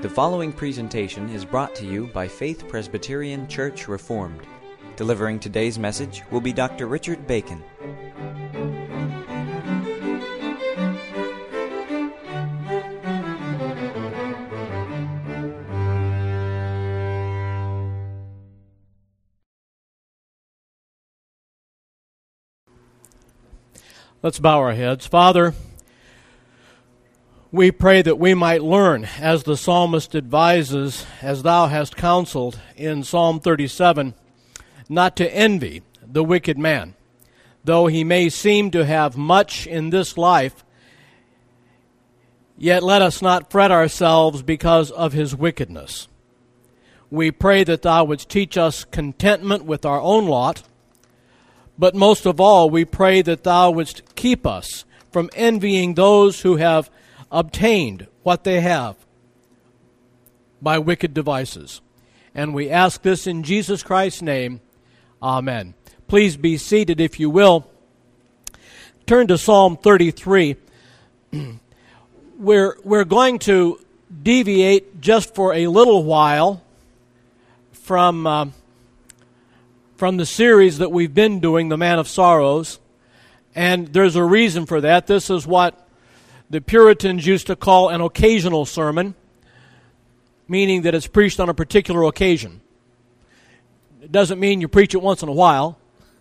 The following presentation is brought to you by Faith Presbyterian Church Reformed. Delivering today's message will be Dr. Richard Bacon. Let's bow our heads. Father, we pray that we might learn, as the psalmist advises, as thou hast counseled in Psalm 37, not to envy the wicked man. Though he may seem to have much in this life, yet let us not fret ourselves because of his wickedness. We pray that thou wouldst teach us contentment with our own lot, but most of all, we pray that thou wouldst keep us from envying those who have obtained what they have by wicked devices. And we ask this in Jesus Christ's name. Amen. Please be seated if you will. Turn to Psalm 33. We're going to deviate just for a little while from the series that we've been doing, The Man of Sorrows, and there's a reason for that. This is what the Puritans used to call an occasional sermon, meaning that it's preached on a particular occasion. It doesn't mean you preach it once in a while,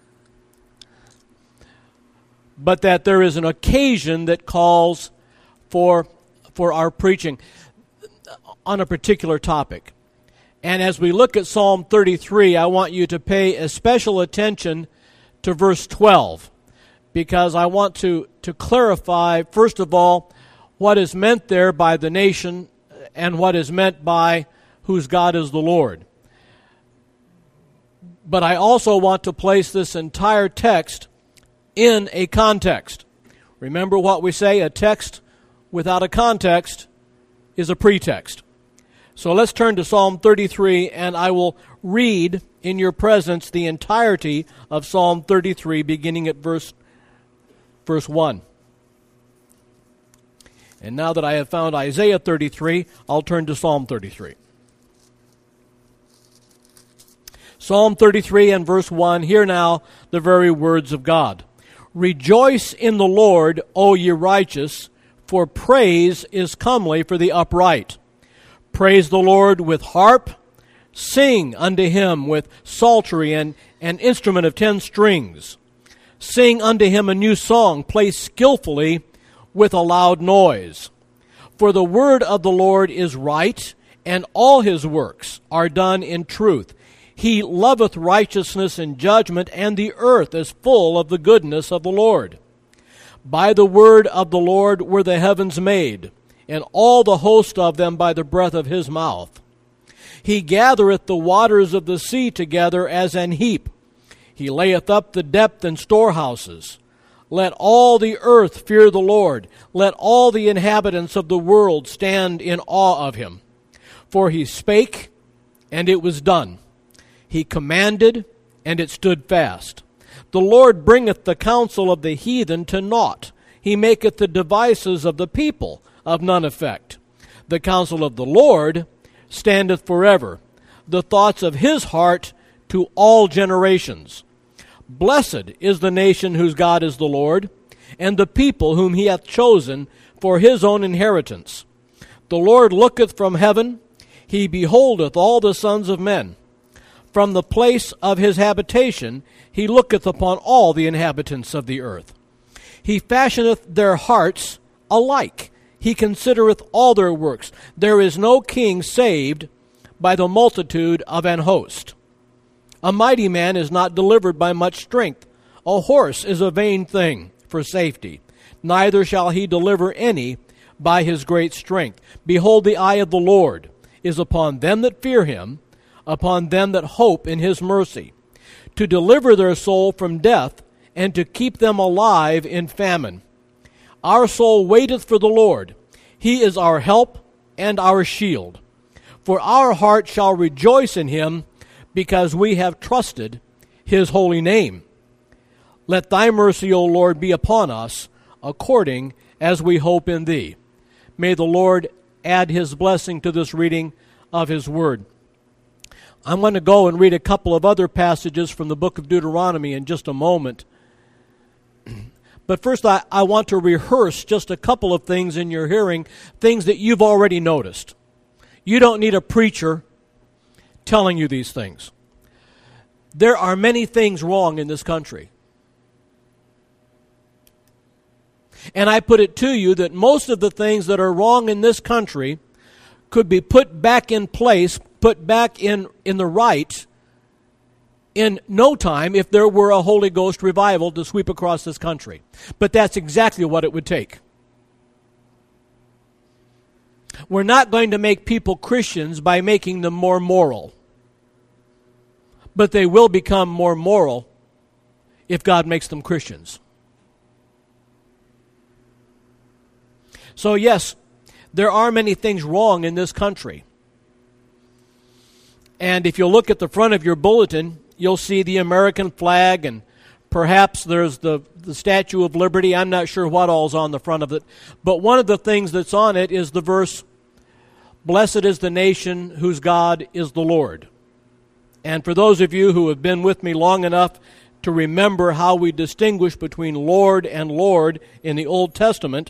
but that there is an occasion that calls for our preaching on a particular topic. And as we look at Psalm 33, I want you to pay especial attention to verse 12, because I want to clarify, first of all, what is meant there by the nation and what is meant by whose God is the Lord. But I also want to place this entire text in a context. Remember what we say, a text without a context is a pretext. So let's turn to Psalm 33, and I will read in your presence the entirety of Psalm 33, beginning at verse 1. And now that I have found Isaiah 33, I'll turn to Psalm 33. Psalm 33 and verse 1, hear now the very words of God. Rejoice in the Lord, O ye righteous, for praise is comely for the upright. Praise the Lord with harp, sing unto him with psaltery and an instrument of 10 strings. Sing unto him a new song, play skillfully with a loud noise. For the word of the Lord is right, and all his works are done in truth. He loveth righteousness and judgment, and the earth is full of the goodness of the Lord. By the word of the Lord were the heavens made, and all the host of them by the breath of his mouth. He gathereth the waters of the sea together as an heap. He layeth up the depth in storehouses. Let all the earth fear the Lord. Let all the inhabitants of the world stand in awe of him. For he spake, and it was done. He commanded, and it stood fast. The Lord bringeth the counsel of the heathen to naught. He maketh the devices of the people of none effect. The counsel of the Lord standeth forever, the thoughts of his heart to all generations. Blessed is the nation whose God is the Lord, and the people whom he hath chosen for his own inheritance. The Lord looketh from heaven, he beholdeth all the sons of men. From the place of his habitation he looketh upon all the inhabitants of the earth. He fashioneth their hearts alike. He considereth all their works. There is no king saved by the multitude of an host. A mighty man is not delivered by much strength. A horse is a vain thing for safety. Neither shall he deliver any by his great strength. Behold, the eye of the Lord is upon them that fear him, upon them that hope in his mercy, to deliver their soul from death, and to keep them alive in famine. Our soul waiteth for the Lord. He is our help and our shield. For our heart shall rejoice in him, because we have trusted his holy name. Let thy mercy, O Lord, be upon us, according as we hope in thee. May the Lord add His blessing to this reading of His Word. I'm going to go and read a couple of other passages from the book of Deuteronomy in just a moment. But first, I want to rehearse just a couple of things in your hearing, things that you've already noticed. You don't need a preacher telling you these things. There are many things wrong in this country. And I put it to you that most of the things that are wrong in this country could be put back in place, put back in the right, in no time if there were a Holy Ghost revival to sweep across this country. But that's exactly what it would take. We're not going to make people Christians by making them more moral. But they will become more moral if God makes them Christians. So yes, there are many things wrong in this country. And if you look at the front of your bulletin, you'll see the American flag, and perhaps there's the Statue of Liberty. I'm not sure what all's on the front of it. But one of the things that's on it is the verse, "Blessed is the nation whose God is the Lord." And for those of you who have been with me long enough to remember how we distinguish between Lord and Lord in the Old Testament,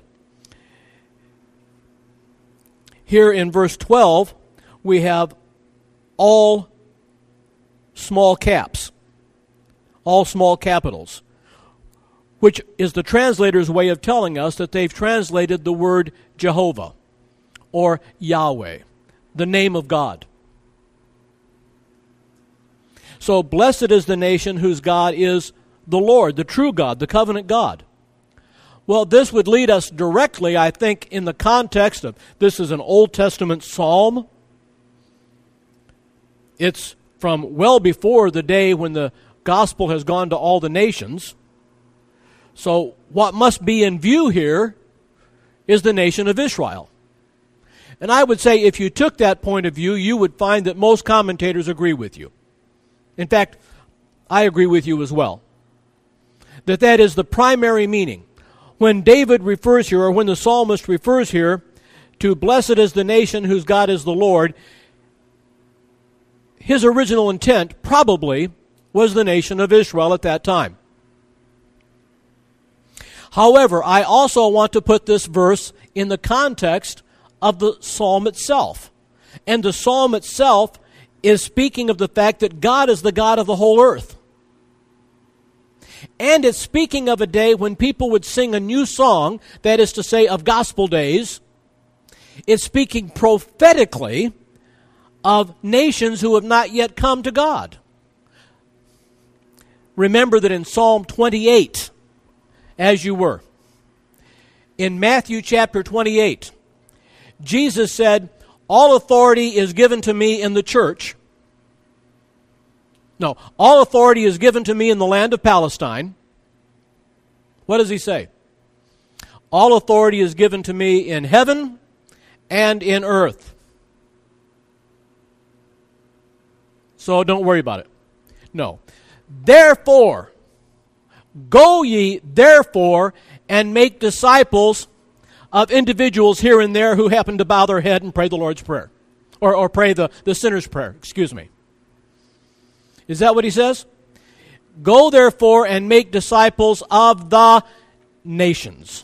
here in verse 12, we have all small caps, all small capitals, which is the translator's way of telling us that they've translated the word Jehovah or Yahweh, the name of God. So blessed is the nation whose God is the Lord, the true God, the covenant God. Well, this would lead us directly, I think, in the context of this is an Old Testament psalm. It's from well before the day when the gospel has gone to all the nations. So what must be in view here is the nation of Israel. And I would say if you took that point of view, you would find that most commentators agree with you. In fact, I agree with you as well. That is the primary meaning. When David refers here, or when the psalmist refers here to blessed is the nation whose God is the Lord, his original intent probably was the nation of Israel at that time. However, I also want to put this verse in the context of the psalm itself. And the psalm itself is speaking of the fact that God is the God of the whole earth. And it's speaking of a day when people would sing a new song, that is to say, of gospel days. It's speaking prophetically of nations who have not yet come to God. Remember that in Psalm 28, as you were, in Matthew chapter 28, Jesus said, all authority is given to me in the church. No, all authority is given to me in the land of Palestine. What does he say? All authority is given to me in heaven and in earth. So don't worry about it. No. Therefore, go ye therefore and make disciples of individuals here and there who happen to bow their head and pray the Lord's Prayer. Or pray the sinner's prayer, excuse me. Is that what he says? Go therefore and make disciples of the nations.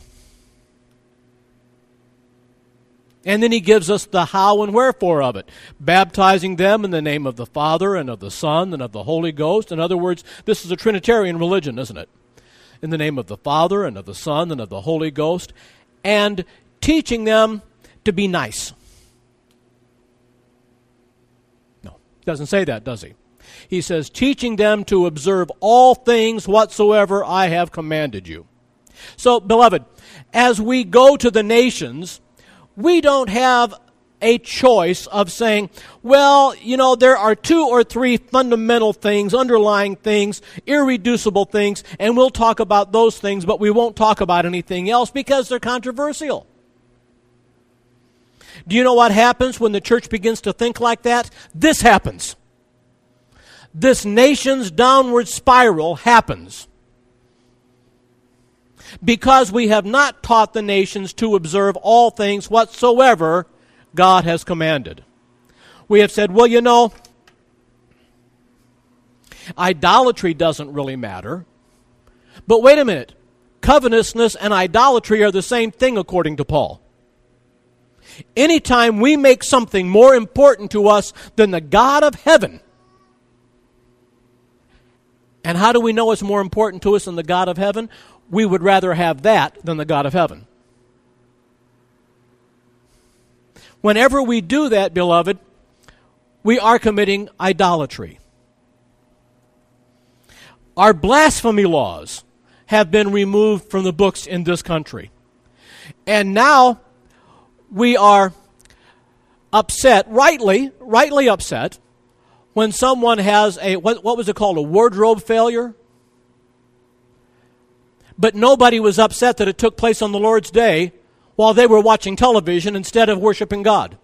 And then he gives us the how and wherefore of it. Baptizing them in the name of the Father and of the Son and of the Holy Ghost. In other words, this is a Trinitarian religion, isn't it? In the name of the Father and of the Son and of the Holy Ghost. And teaching them to be nice. No, he doesn't say that, does he? He says, teaching them to observe all things whatsoever I have commanded you. So, beloved, as we go to the nations, we don't have a choice of saying, well, you know, there are 2 or 3 fundamental things, underlying things, irreducible things, and we'll talk about those things, but we won't talk about anything else because they're controversial. Do you know what happens when the church begins to think like that? This happens. This nation's downward spiral happens because we have not taught the nations to observe all things whatsoever God has commanded. We have said, well, you know, idolatry doesn't really matter. But wait a minute. Covetousness and idolatry are the same thing according to Paul. Anytime we make something more important to us than the God of heaven, and how do we know it's more important to us than the God of heaven? We would rather have that than the God of heaven. Whenever we do that, beloved, we are committing idolatry. Our blasphemy laws have been removed from the books in this country. And now we are upset, rightly upset, when someone has a, what was it called, a wardrobe failure? But nobody was upset that it took place on the Lord's Day while they were watching television instead of worshiping God.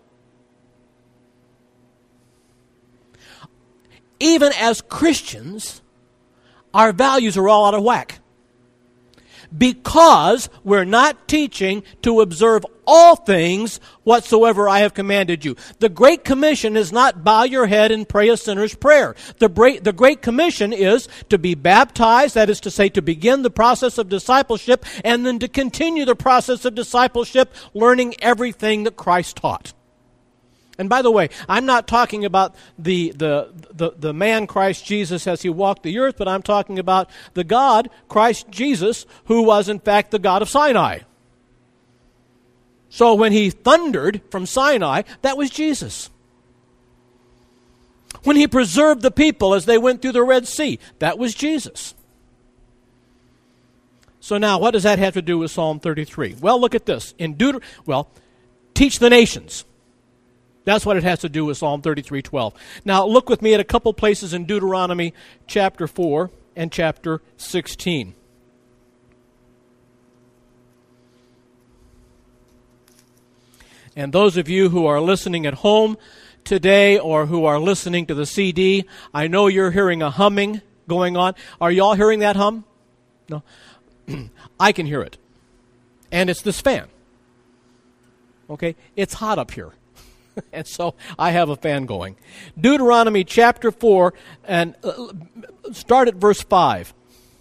Even as Christians, our values are all out of whack. Because we're not teaching to observe all things whatsoever I have commanded you. The Great Commission is not bow your head and pray a sinner's prayer. The Great Commission is to be baptized, that is to say, to begin the process of discipleship, and then to continue the process of discipleship, learning everything that Christ taught. And by the way, I'm not talking about the man Christ Jesus as he walked the earth, but I'm talking about the God, Christ Jesus, who was in fact the God of Sinai. So when he thundered from Sinai, that was Jesus. When he preserved the people as they went through the Red Sea, that was Jesus. So now, what does that have to do with Psalm 33? Well, look at this. Teach the nations. That's what it has to do with Psalm 33:12. Now, look with me at a couple places in Deuteronomy chapter 4 and chapter 16. And those of you who are listening at home today or who are listening to the CD, I know you're hearing a humming going on. Are you all hearing that hum? No? I can hear it. And it's this fan. Okay? It's hot up here. And so I have a fan going. Deuteronomy chapter 4, and start at verse 5.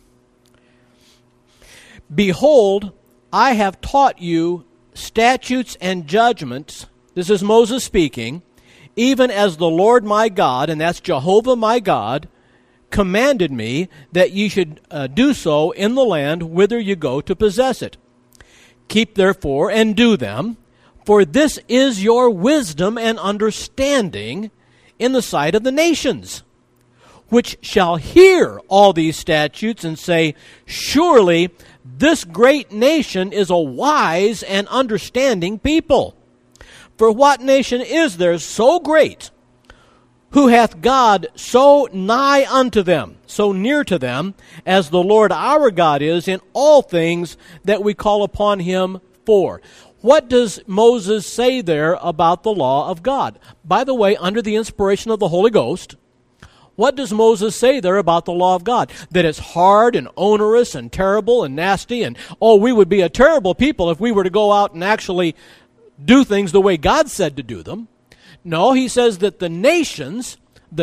Behold, I have taught you statutes and judgments, this is Moses speaking, even as the Lord my God, and that's Jehovah my God, commanded me that ye should do so in the land whither you go to possess it. Keep therefore and do them, for this is your wisdom and understanding in the sight of the nations, which shall hear all these statutes and say, surely this great nation is a wise and understanding people. For what nation is there so great, who hath God so nigh unto them, so near to them, as the Lord our God is in all things that we call upon him for? What does Moses say there about the law of God? By the way, under the inspiration of the Holy Ghost, what does Moses say there about the law of God? That it's hard and onerous and terrible and nasty, and we would be a terrible people if we were to go out and actually do things the way God said to do them. No, he says that the nations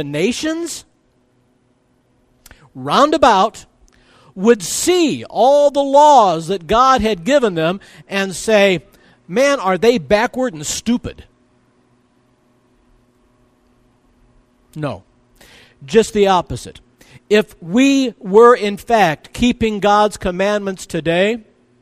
round about would see all the laws that God had given them and say, man, are they backward and stupid? No, just the opposite. If we were in fact keeping God's commandments today,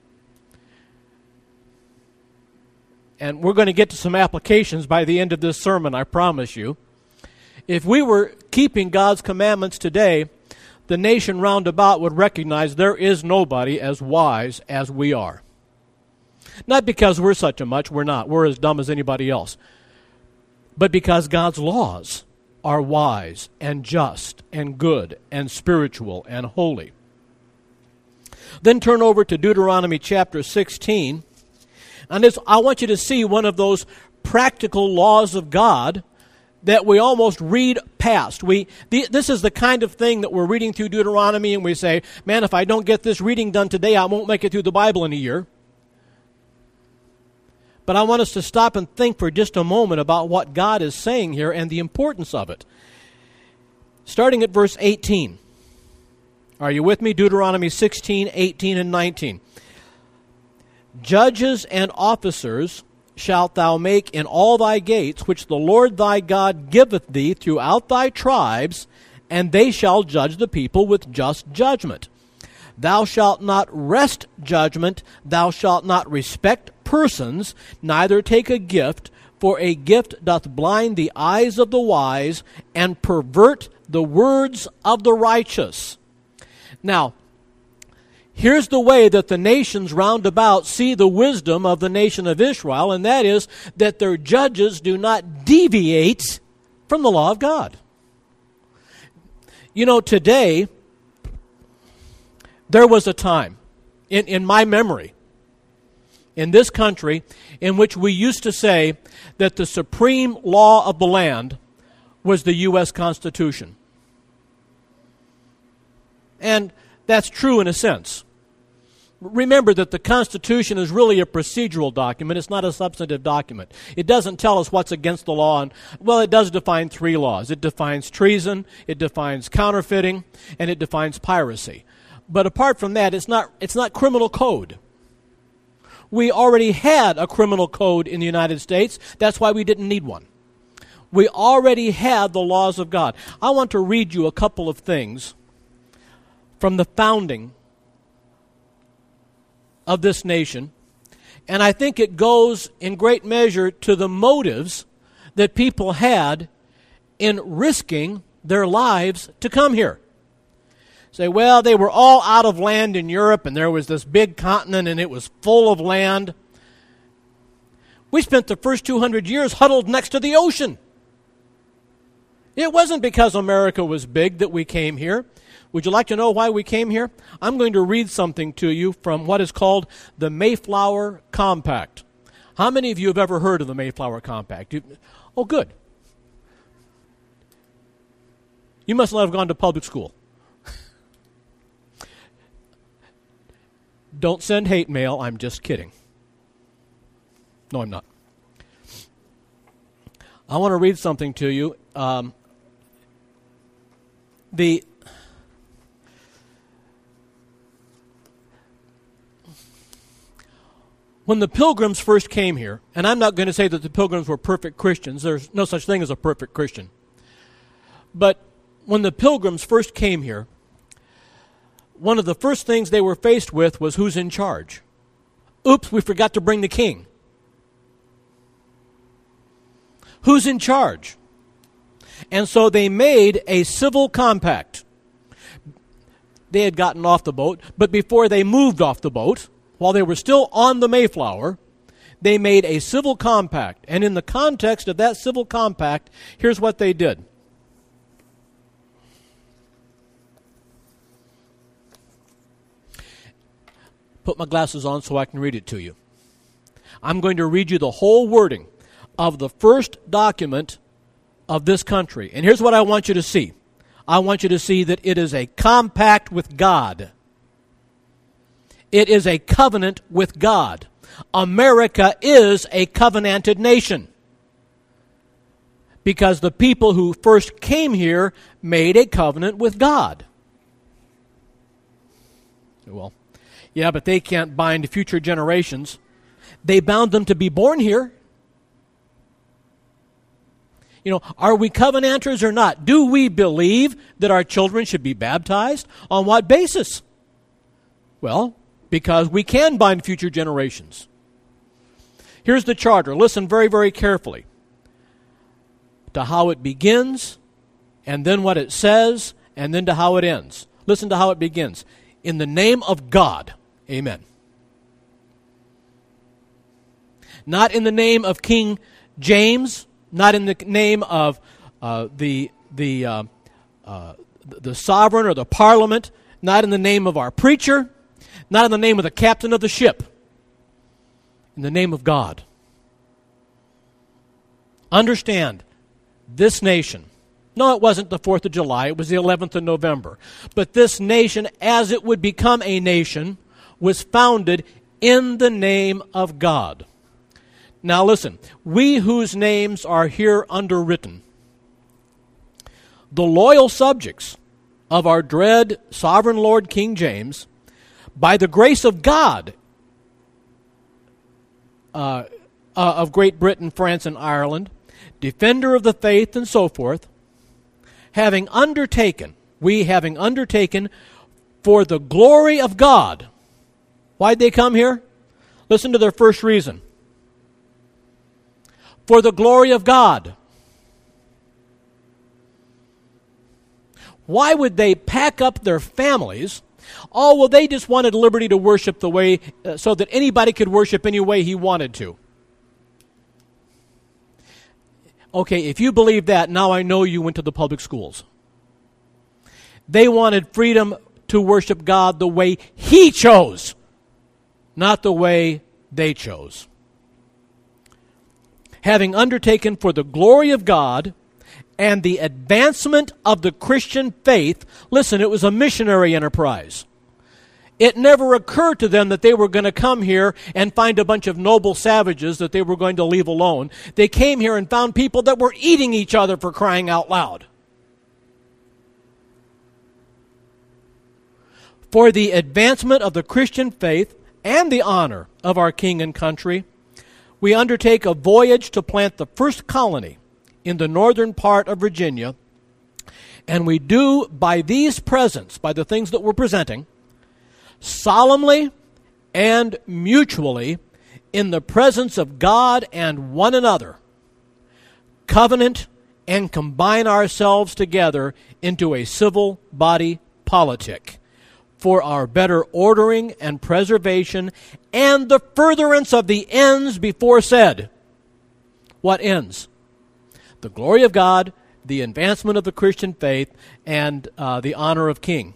and we're going to get to some applications by the end of this sermon, I promise you. If we were keeping God's commandments today, the nation round about would recognize there is nobody as wise as we are. Not because we're such a much, we're not. We're as dumb as anybody else. But because God's laws are wise and just and good and spiritual and holy. Then turn over to Deuteronomy chapter 16. And I want you to see one of those practical laws of God that we almost read past. This is the kind of thing that we're reading through Deuteronomy and we say, man, if I don't get this reading done today, I won't make it through the Bible in a year. But I want us to stop and think for just a moment about what God is saying here and the importance of it. Starting at verse 18. Are you with me? Deuteronomy 16, 18, and 19. Judges and officers shalt thou make in all thy gates, which the Lord thy God giveth thee throughout thy tribes, and they shall judge the people with just judgment. Thou shalt not wrest judgment, thou shalt not respect persons, neither take a gift, for a gift doth blind the eyes of the wise, and pervert the words of the righteous. Now, here's the way that the nations round about see the wisdom of the nation of Israel, and that is that their judges do not deviate from the law of God. You know, today, there was a time, in my memory, in this country, in which we used to say that the supreme law of the land was the U.S. Constitution. And that's true in a sense. Remember that the Constitution is really a procedural document. It's not a substantive document. It doesn't tell us what's against the law. And, well, it does define 3 laws. It defines treason, it defines counterfeiting, and it defines piracy. But apart from that, it's not criminal code. We already had a criminal code in the United States. That's why we didn't need one. We already had the laws of God. I want to read you a couple of things from the founding of this nation, and I think it goes in great measure to the motives that people had in risking their lives to come here. Say, well, they were all out of land in Europe, and there was this big continent, and it was full of land. We spent the first 200 years huddled next to the ocean. It wasn't because America was big that we came here. Would you like to know why we came here? I'm going to read something to you from what is called the Mayflower Compact. How many of you have ever heard of the Mayflower Compact? Oh, good. You must not have gone to public school. Don't send hate mail. I'm just kidding. No, I'm not. I want to read something to you. When the Pilgrims first came here, and I'm not going to say that the Pilgrims were perfect Christians. There's no such thing as a perfect Christian. But when the Pilgrims first came here, one of the first things they were faced with was who's in charge. Oops, we forgot to bring the king. Who's in charge? And so they made a civil compact. They had gotten off the boat, but before they moved off the boat, while they were still on the Mayflower, they made a civil compact. And in the context of that civil compact, here's what they did. Put my glasses on so I can read it to you. I'm going to read you the whole wording of the first document of this country. And here's what I want you to see. I want you to see that it is a compact with God. It is a covenant with God. America is a covenanted nation because the people who first came here made a covenant with God. Well, yeah, but they can't bind future generations. They bound them to be born here. You know, are we covenanters or not? Do we believe that our children should be baptized? On what basis? Well, because we can bind future generations. Here's the charter. Listen very, very carefully to how it begins, and then what it says, and then to how it ends. Listen to how it begins. In the name of God, amen. Not in the name of King James, not in the name of the sovereign or the parliament, not in the name of our preacher, not in the name of the captain of the ship. In the name of God. Understand, this nation, no, it wasn't the 4th of July, it was the 11th of November, but this nation, as it would become a nation, was founded in the name of God. Now listen, we whose names are here underwritten, the loyal subjects of our dread sovereign Lord King James, by the grace of God, of Great Britain, France, and Ireland, defender of the faith, and so forth, having undertaken for the glory of God. Why'd they come here? Listen to their first reason. For the glory of God. Why would they pack up their families? Oh, well, they just wanted liberty to worship the way, so that anybody could worship any way he wanted to. Okay, if you believe that, now I know you went to the public schools. They wanted freedom to worship God the way he chose, not the way they chose. Having undertaken for the glory of God and the advancement of the Christian faith, listen, it was a missionary enterprise. It never occurred to them that they were going to come here and find a bunch of noble savages that they were going to leave alone. They came here and found people that were eating each other, for crying out loud. For the advancement of the Christian faith and the honor of our king and country, we undertake a voyage to plant the first colony in the northern part of Virginia, and we do by these presents, by the things that we're presenting, solemnly and mutually, in the presence of God and one another, covenant and combine ourselves together into a civil body politic for our better ordering and preservation and the furtherance of the ends before said. What ends? The glory of God, the advancement of the Christian faith, and the honor of King.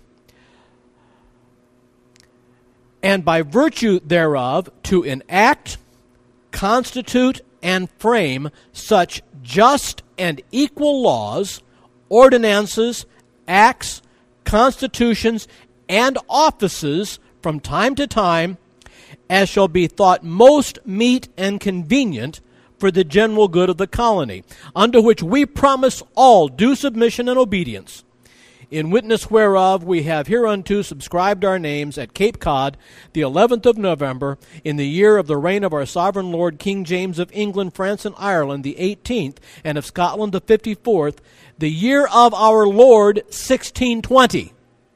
And by virtue thereof to enact, constitute, and frame such just and equal laws, ordinances, acts, constitutions, and offices from time to time, as shall be thought most meet and convenient for the general good of the colony, unto which we promise all due submission and obedience. In witness whereof we have hereunto subscribed our names at Cape Cod, the 11th of November, in the year of the reign of our sovereign Lord King James of England, France, and Ireland, the 18th, and of Scotland, the 54th, the year of our Lord, 1620.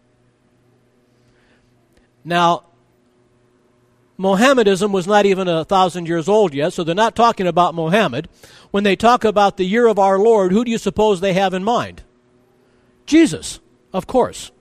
Now, Mohammedanism was not even 1,000 years old yet, so they're not talking about Mohammed. When they talk about the year of our Lord, who do you suppose they have in mind? Jesus, of course.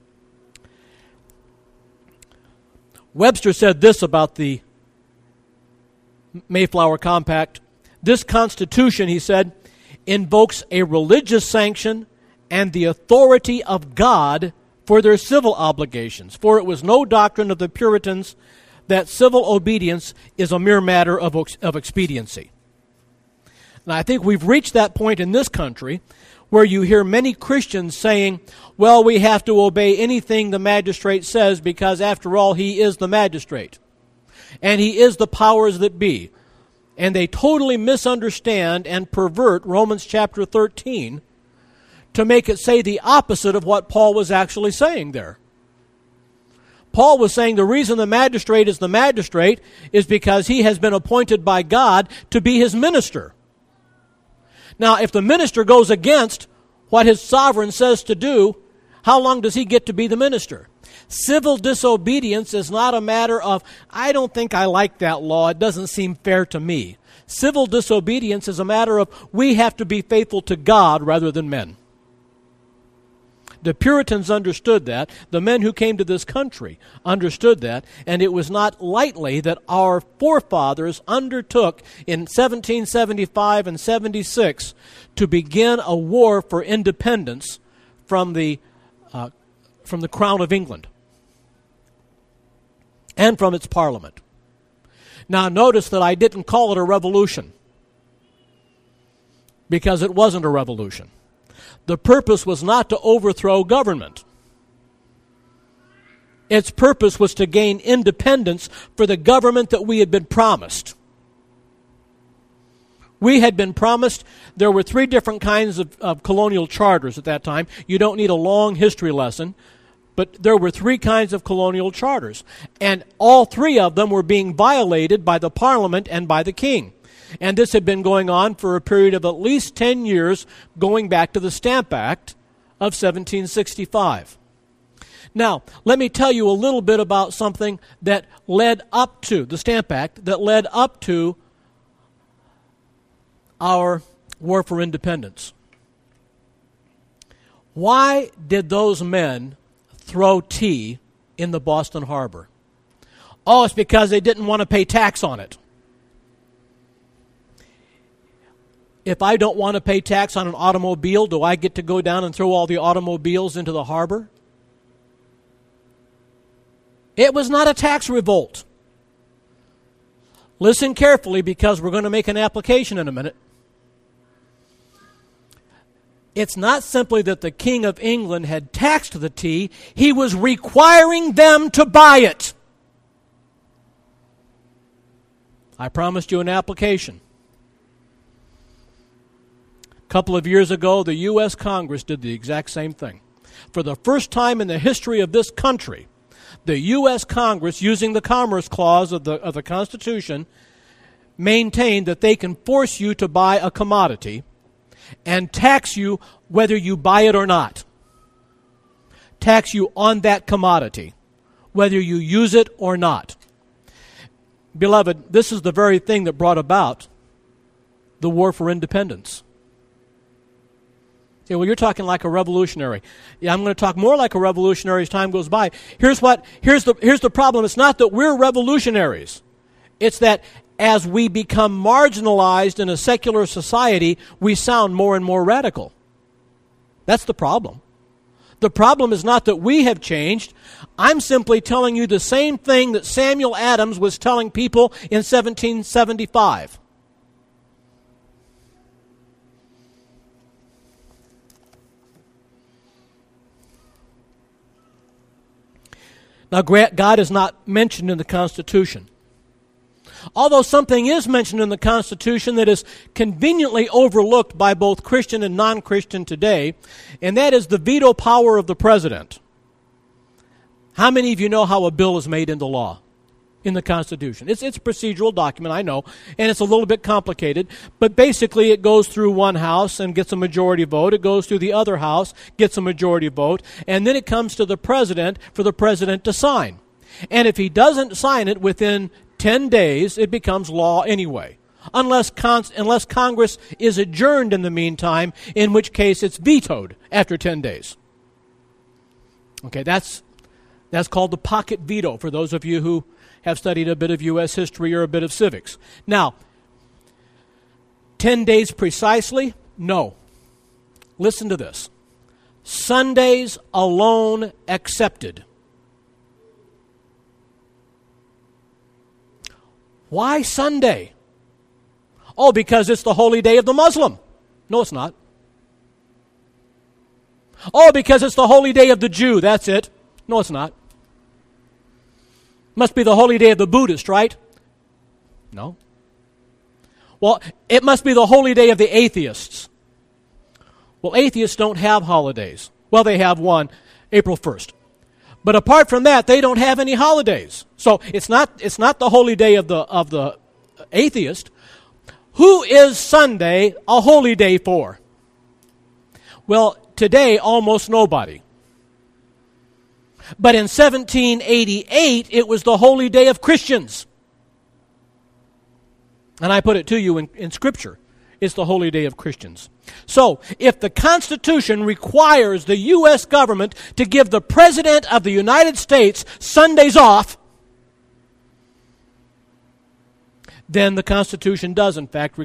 Webster said this about the Mayflower Compact. This Constitution, he said, invokes a religious sanction and the authority of God for their civil obligations. For it was no doctrine of the Puritans that civil obedience is a mere matter of expediency. Now, I think we've reached that point in this country where you hear many Christians saying, well, we have to obey anything the magistrate says because, after all, he is the magistrate. And he is the powers that be. And they totally misunderstand and pervert Romans chapter 13 to make it say the opposite of what Paul was actually saying there. Paul was saying the reason the magistrate is because he has been appointed by God to be his minister. Now, if the minister goes against what his sovereign says to do, how long does he get to be the minister? Civil disobedience is not a matter of, I don't think I like that law, it doesn't seem fair to me. Civil disobedience is a matter of, we have to be faithful to God rather than men. The Puritans understood that. The men who came to this country understood that. And it was not lightly that our forefathers undertook in 1775 and 76 to begin a war for independence from the Crown of England and from its Parliament. Now notice that I didn't call it a revolution because it wasn't a revolution. The purpose was not to overthrow government. Its purpose was to gain independence for the government that we had been promised. We had been promised, there were 3 different kinds of colonial charters at that time. You don't need a long history lesson, but there were 3 kinds of colonial charters. And all 3 of them were being violated by the Parliament and by the King. And this had been going on for a period of at least 10 years, going back to the Stamp Act of 1765. Now, let me tell you a little bit about something that led up to the Stamp Act, that led up to our War for Independence. Why did those men throw tea in the Boston Harbor? Oh, it's because they didn't want to pay tax on it. If I don't want to pay tax on an automobile, do I get to go down and throw all the automobiles into the harbor? It was not a tax revolt. Listen carefully, because we're going to make an application in a minute. It's not simply that the King of England had taxed the tea, he was requiring them to buy it. I promised you an application. A couple of years ago, the U.S. Congress did the exact same thing. For the first time in the history of this country, the U.S. Congress, using the Commerce Clause of the Constitution, maintained that they can force you to buy a commodity and tax you whether you buy it or not. Tax you on that commodity, whether you use it or not. Beloved, this is the very thing that brought about the War for Independence. Yeah, well, you're talking like a revolutionary. Yeah, I'm going to talk more like a revolutionary as time goes by. Here's the problem. It's not that we're revolutionaries. It's that as we become marginalized in a secular society, we sound more and more radical. That's the problem. The problem is not that we have changed. I'm simply telling you the same thing that Samuel Adams was telling people in 1775. Now, God is not mentioned in the Constitution. Although something is mentioned in the Constitution that is conveniently overlooked by both Christian and non-Christian today, and that is the veto power of the president. How many of you know how a bill is made into law in the Constitution? It's a procedural document, I know, and it's a little bit complicated, but basically it goes through one house and gets a majority vote. It goes through the other house, gets a majority vote, and then it comes to the president for the president to sign. And if he doesn't sign it within 10 days, it becomes law anyway, unless Congress is adjourned in the meantime, in which case it's vetoed after 10 days. Okay, that's called the pocket veto for those of you who have studied a bit of U.S. history or a bit of civics. Now, 10 days precisely? No. Listen to this. Sundays alone accepted. Why Sunday? Oh, because it's the holy day of the Muslim. No, it's not. Oh, because it's the holy day of the Jew. That's it. No, it's not. Must be the holy day of the Buddhist, right? No. Well, it must be the holy day of the atheists. Well, atheists don't have holidays. Well, they have one, April 1st. But apart from that, they don't have any holidays. So it's not the holy day of the atheist. Who is Sunday a holy day for? Well, today almost nobody. But in 1788, it was the holy day of Christians. And I put it to you in Scripture. It's the holy day of Christians. So, if the Constitution requires the U.S. government to give the President of the United States Sundays off, then the Constitution does, in fact,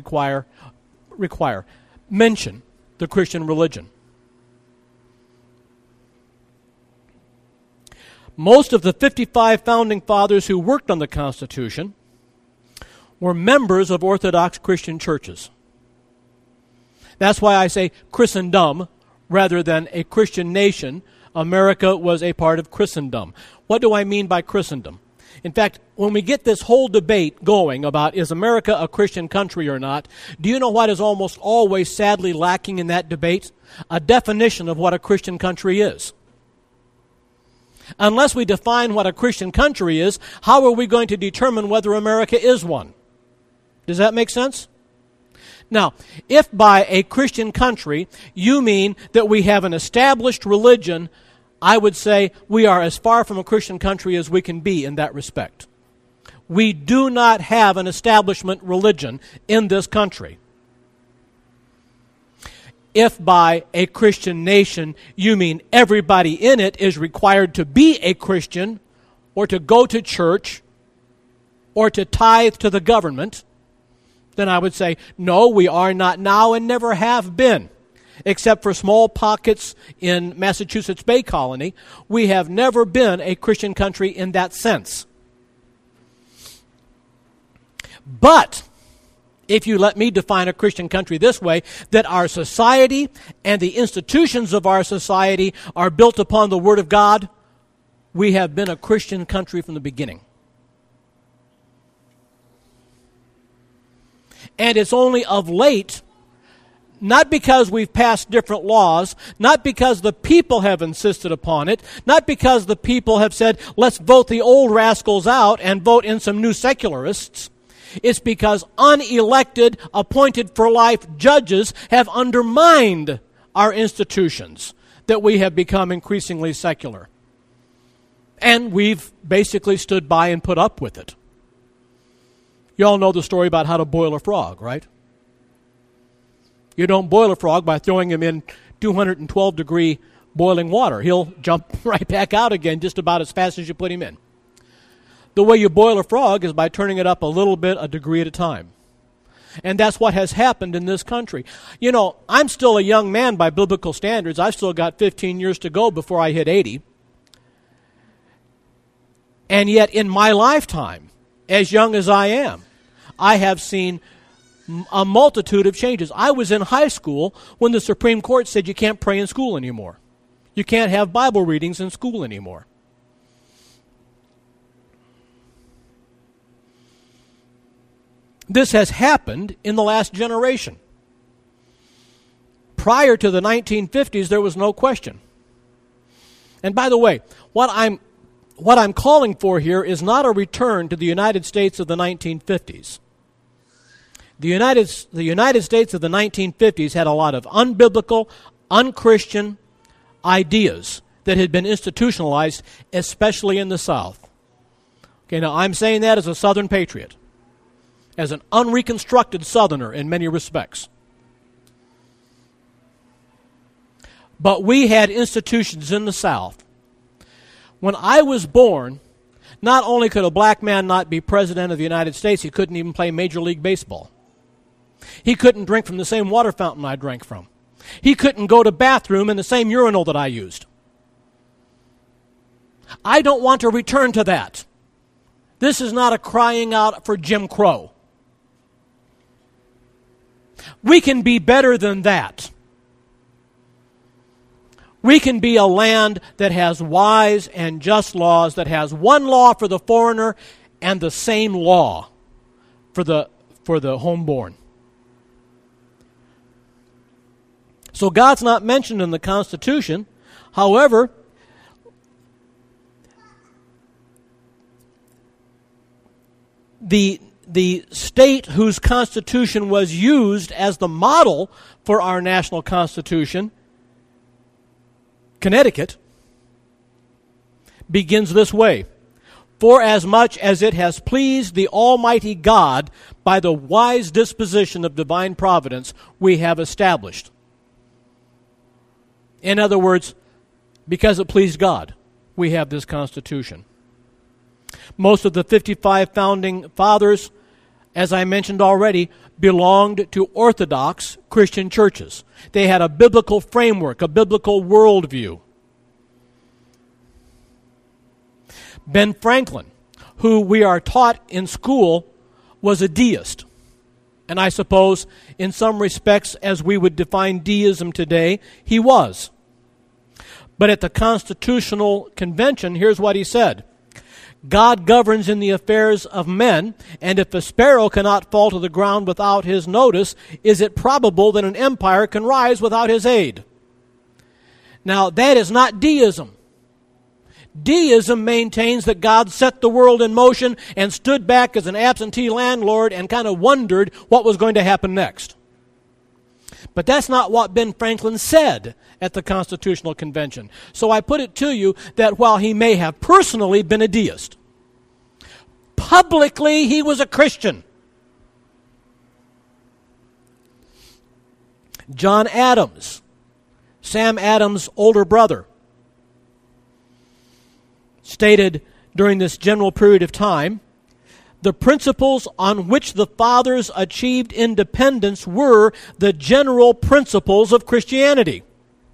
mention the Christian religion. Most of the 55 founding fathers who worked on the Constitution were members of Orthodox Christian churches. That's why I say Christendom rather than a Christian nation. America was a part of Christendom. What do I mean by Christendom? In fact, when we get this whole debate going about is America a Christian country or not, do you know what is almost always sadly lacking in that debate? A definition of what a Christian country is. Unless we define what a Christian country is, how are we going to determine whether America is one? Does that make sense? Now, if by a Christian country you mean that we have an established religion, I would say we are as far from a Christian country as we can be in that respect. We do not have an establishment religion in this country. If by a Christian nation you mean everybody in it is required to be a Christian or to go to church or to tithe to the government, then I would say, no, we are not now and never have been. Except for small pockets in Massachusetts Bay Colony, we have never been a Christian country in that sense. But if you let me define a Christian country this way, that our society and the institutions of our society are built upon the Word of God, we have been a Christian country from the beginning. And it's only of late, not because we've passed different laws, not because the people have insisted upon it, not because the people have said, let's vote the old rascals out and vote in some new secularists. It's because unelected, appointed for life judges have undermined our institutions, that we have become increasingly secular. And we've basically stood by and put up with it. You all know the story about how to boil a frog, right? You don't boil a frog by throwing him in 212-degree boiling water. He'll jump right back out again just about as fast as you put him in. The way you boil a frog is by turning it up a little bit, a degree at a time. And that's what has happened in this country. You know, I'm still a young man by biblical standards. I've still got 15 years to go before I hit 80. And yet in my lifetime, as young as I am, I have seen a multitude of changes. I was in high school when the Supreme Court said you can't pray in school anymore. You can't have Bible readings in school anymore. This has happened in the last generation. Prior to the 1950s, there was no question. And by the way, what I'm calling for here is not a return to the United States of the 1950s. The United States of the 1950s had a lot of unbiblical, unchristian ideas that had been institutionalized, especially in the South. Okay, now I'm saying that as a Southern patriot, as an unreconstructed Southerner in many respects. But we had institutions in the South. When I was born, not only could a black man not be president of the United States, he couldn't even play Major League Baseball. He couldn't drink from the same water fountain I drank from. He couldn't go to bathroom in the same urinal that I used. I don't want to return to that. This is not a crying out for Jim Crow. We can be better than that. We can be a land that has wise and just laws, that has one law for the foreigner and the same law for the homeborn. So God's not mentioned in the Constitution. However, the state whose Constitution was used as the model for our national Constitution, Connecticut, begins this way: "For-as-much as it has pleased the Almighty God by the wise disposition of divine providence, we have established." In other words, because it pleased God, we have this Constitution. Most of the 55 founding fathers, as I mentioned already, belonged to Orthodox Christian churches. They had a biblical framework, a biblical worldview. Ben Franklin, who we are taught in school, was a deist. And I suppose, in some respects, as we would define deism today, he was. But at the Constitutional Convention, here's what he said: God governs in the affairs of men, and if a sparrow cannot fall to the ground without his notice, is it probable that an empire can rise without his aid? Now, that is not deism. Deism maintains that God set the world in motion and stood back as an absentee landlord and kind of wondered what was going to happen next. But that's not what Ben Franklin said at the Constitutional Convention. So I put it to you that while he may have personally been a deist, publicly he was a Christian. John Adams, Sam Adams' older brother, stated during this general period of time, the principles on which the fathers achieved independence were the general principles of Christianity.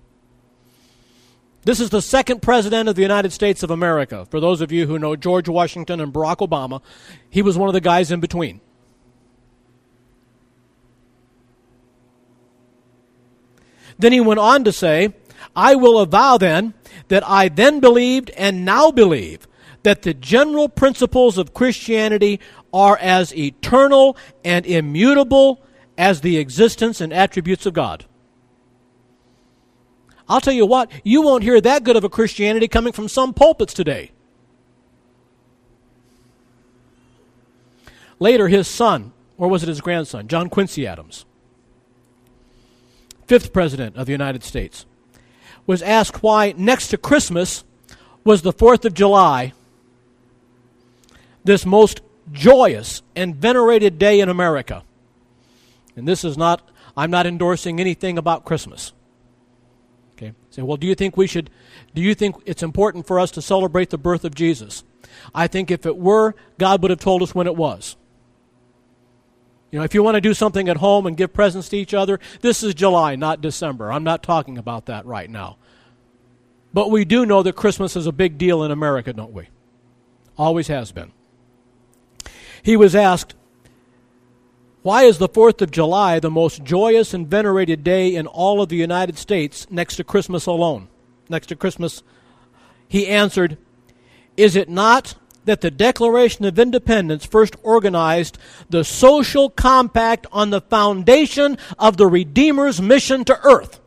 This is the second president of the United States of America. For those of you who know George Washington and Barack Obama, he was one of the guys in between. Then he went on to say, I will avow then that I then believed and now believe that the general principles of Christianity are as eternal and immutable as the existence and attributes of God. I'll tell you what, you won't hear that good of a Christianity coming from some pulpits today. Later, his son, or was it his grandson, John Quincy Adams, fifth president of the United States, was asked why next to Christmas was the 4th of July, this most joyous and venerated day in America. And this is not, I'm not endorsing anything about Christmas. Okay. Say, well, do you think it's important for us to celebrate the birth of Jesus? I think if it were, God would have told us when it was. You know, if you want to do something at home and give presents to each other, this is July, not December. I'm not talking about that right now. But we do know that Christmas is a big deal in America, don't we? Always has been. He was asked, why is the 4th of July the most joyous and venerated day in all of the United States next to Christmas alone? Next to Christmas, he answered, is it not that the Declaration of Independence first organized the social compact on the foundation of the Redeemer's mission to earth?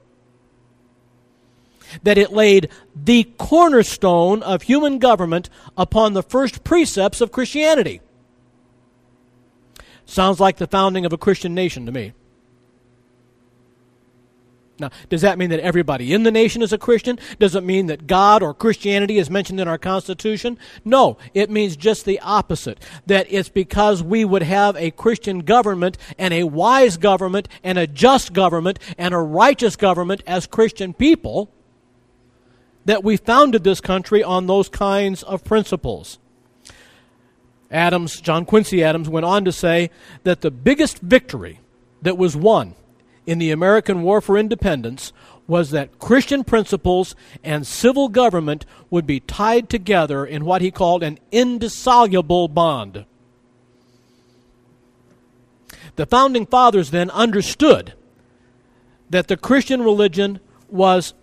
That it laid the cornerstone of human government upon the first precepts of Christianity. Sounds like the founding of a Christian nation to me. Now, does that mean that everybody in the nation is a Christian? Does it mean that God or Christianity is mentioned in our Constitution? No, it means just the opposite. That it's because we would have a Christian government and a wise government and a just government and a righteous government as Christian people that we founded this country on those kinds of principles. John Quincy Adams went on to say that the biggest victory that was won in the American War for Independence was that Christian principles and civil government would be tied together in what he called an indissoluble bond. The Founding Fathers then understood that the Christian religion was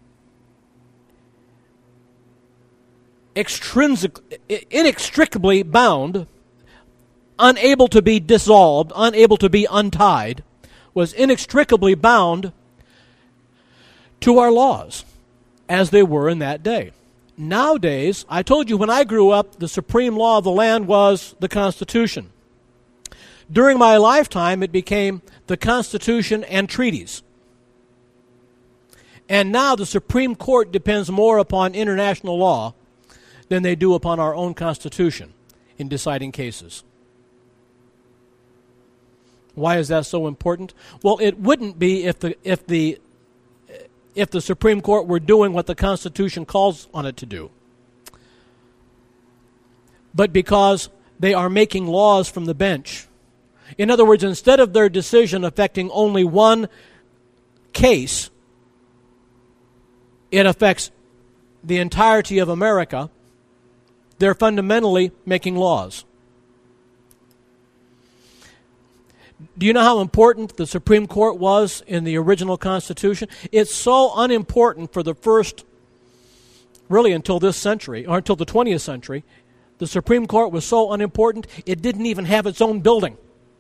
inextricably bound, unable to be dissolved, unable to be untied, was inextricably bound to our laws as they were in that day. Nowadays, I told you when I grew up, the supreme law of the land was the Constitution. During my lifetime, it became the Constitution and treaties. And now the Supreme Court depends more upon international law than they do upon our own Constitution in deciding cases. Why is that so important? Well, it wouldn't be if the Supreme Court were doing what the Constitution calls on it to do. But because they are making laws from the bench. In other words, instead of their decision affecting only one case, it affects the entirety of America. They're fundamentally making laws. Do you know how important the Supreme Court was in the original Constitution? It's so unimportant for the first, really until this century, or until the 20th century, The Supreme Court was so unimportant, it didn't even have its own building.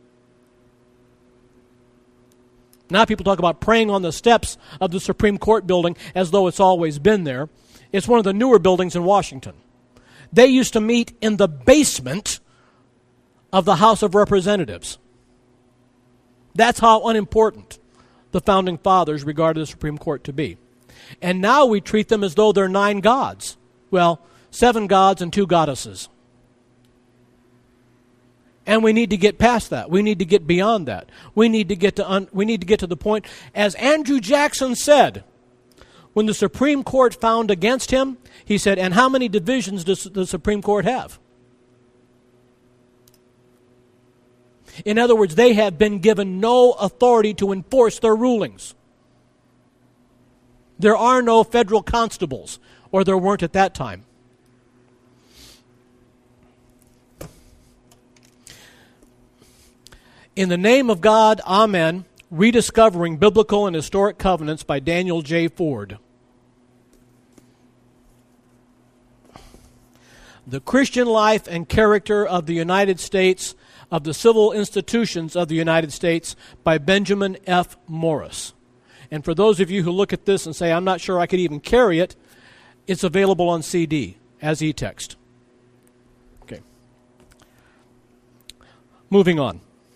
Now people talk about praying on the steps of the Supreme Court building as though it's always been there. It's one of the newer buildings in Washington. They used to meet in the basement of the House of Representatives. That's how unimportant the Founding Fathers regarded the Supreme Court to be. And now we treat them as though they're 9 gods. Well, 7 gods and 2 goddesses. And we need to get past that. We need to get beyond that. We need to get to the point, as Andrew Jackson said, when the Supreme Court found against him, he said, and how many divisions does the Supreme Court have? In other words, they have been given no authority to enforce their rulings. There are no federal constables, or there weren't at that time. In the Name of God, Amen, Rediscovering Biblical and Historic Covenants by Daniel J. Ford. The Christian Life and Character of the United States, of the Civil Institutions of the United States by Benjamin F. Morris. And for those of you who look at this and say, I'm not sure I could even carry it, it's available on CD as e-text. Okay. Moving on.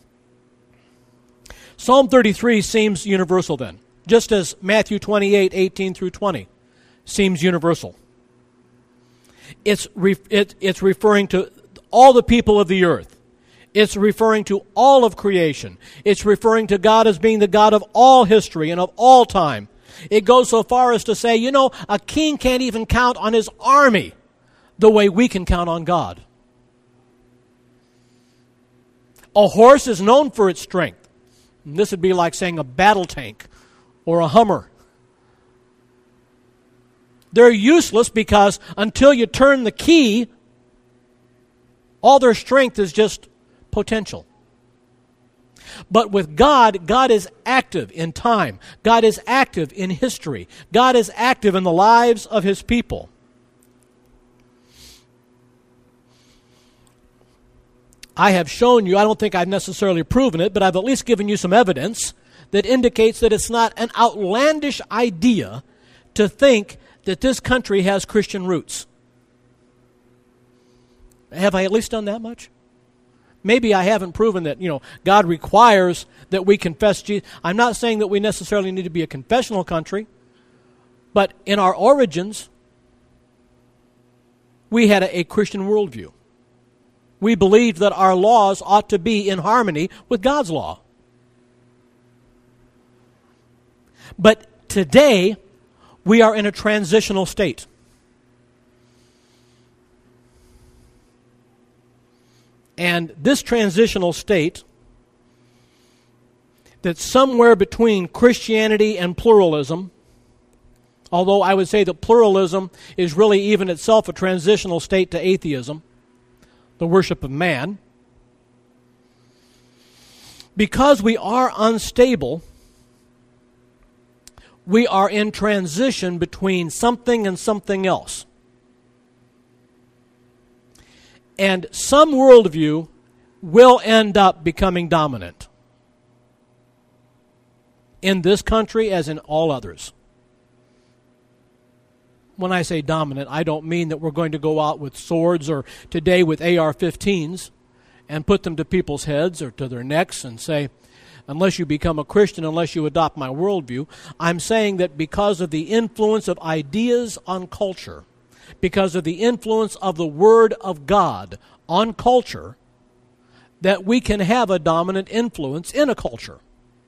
Psalm 33 seems universal then, just as Matthew 28, 18 through 20 seems universal. It's referring to all the people of the earth. It's referring to all of creation. It's referring to God as being the God of all history and of all time. It goes so far as to say, a king can't even count on his army the way we can count on God. A horse is known for its strength. And this would be like saying a battle tank or a Hummer. They're useless because until you turn the key, all their strength is just potential. But with God, God is active in time. God is active in history. God is active in the lives of His people. I have shown you, I don't think I've necessarily proven it, but I've at least given you some evidence that indicates that it's not an outlandish idea to think that this country has Christian roots. Have I at least done that much? Maybe I haven't proven that, God requires that we confess Jesus. I'm not saying that we necessarily need to be a confessional country, but in our origins, we had a Christian worldview. We believed that our laws ought to be in harmony with God's law. But today, we are in a transitional state. And this transitional state, that's somewhere between Christianity and pluralism, although I would say that pluralism is really even itself a transitional state to atheism, the worship of man. Because we are unstable, we are in transition between something and something else. And some worldview will end up becoming dominant in this country as in all others. When I say dominant, I don't mean that we're going to go out with swords or today with AR-15s and put them to people's heads or to their necks and say, unless you become a Christian, unless you adopt my worldview. I'm saying that because of the influence of ideas on culture, because of the influence of the Word of God on culture, that we can have a dominant influence in a culture.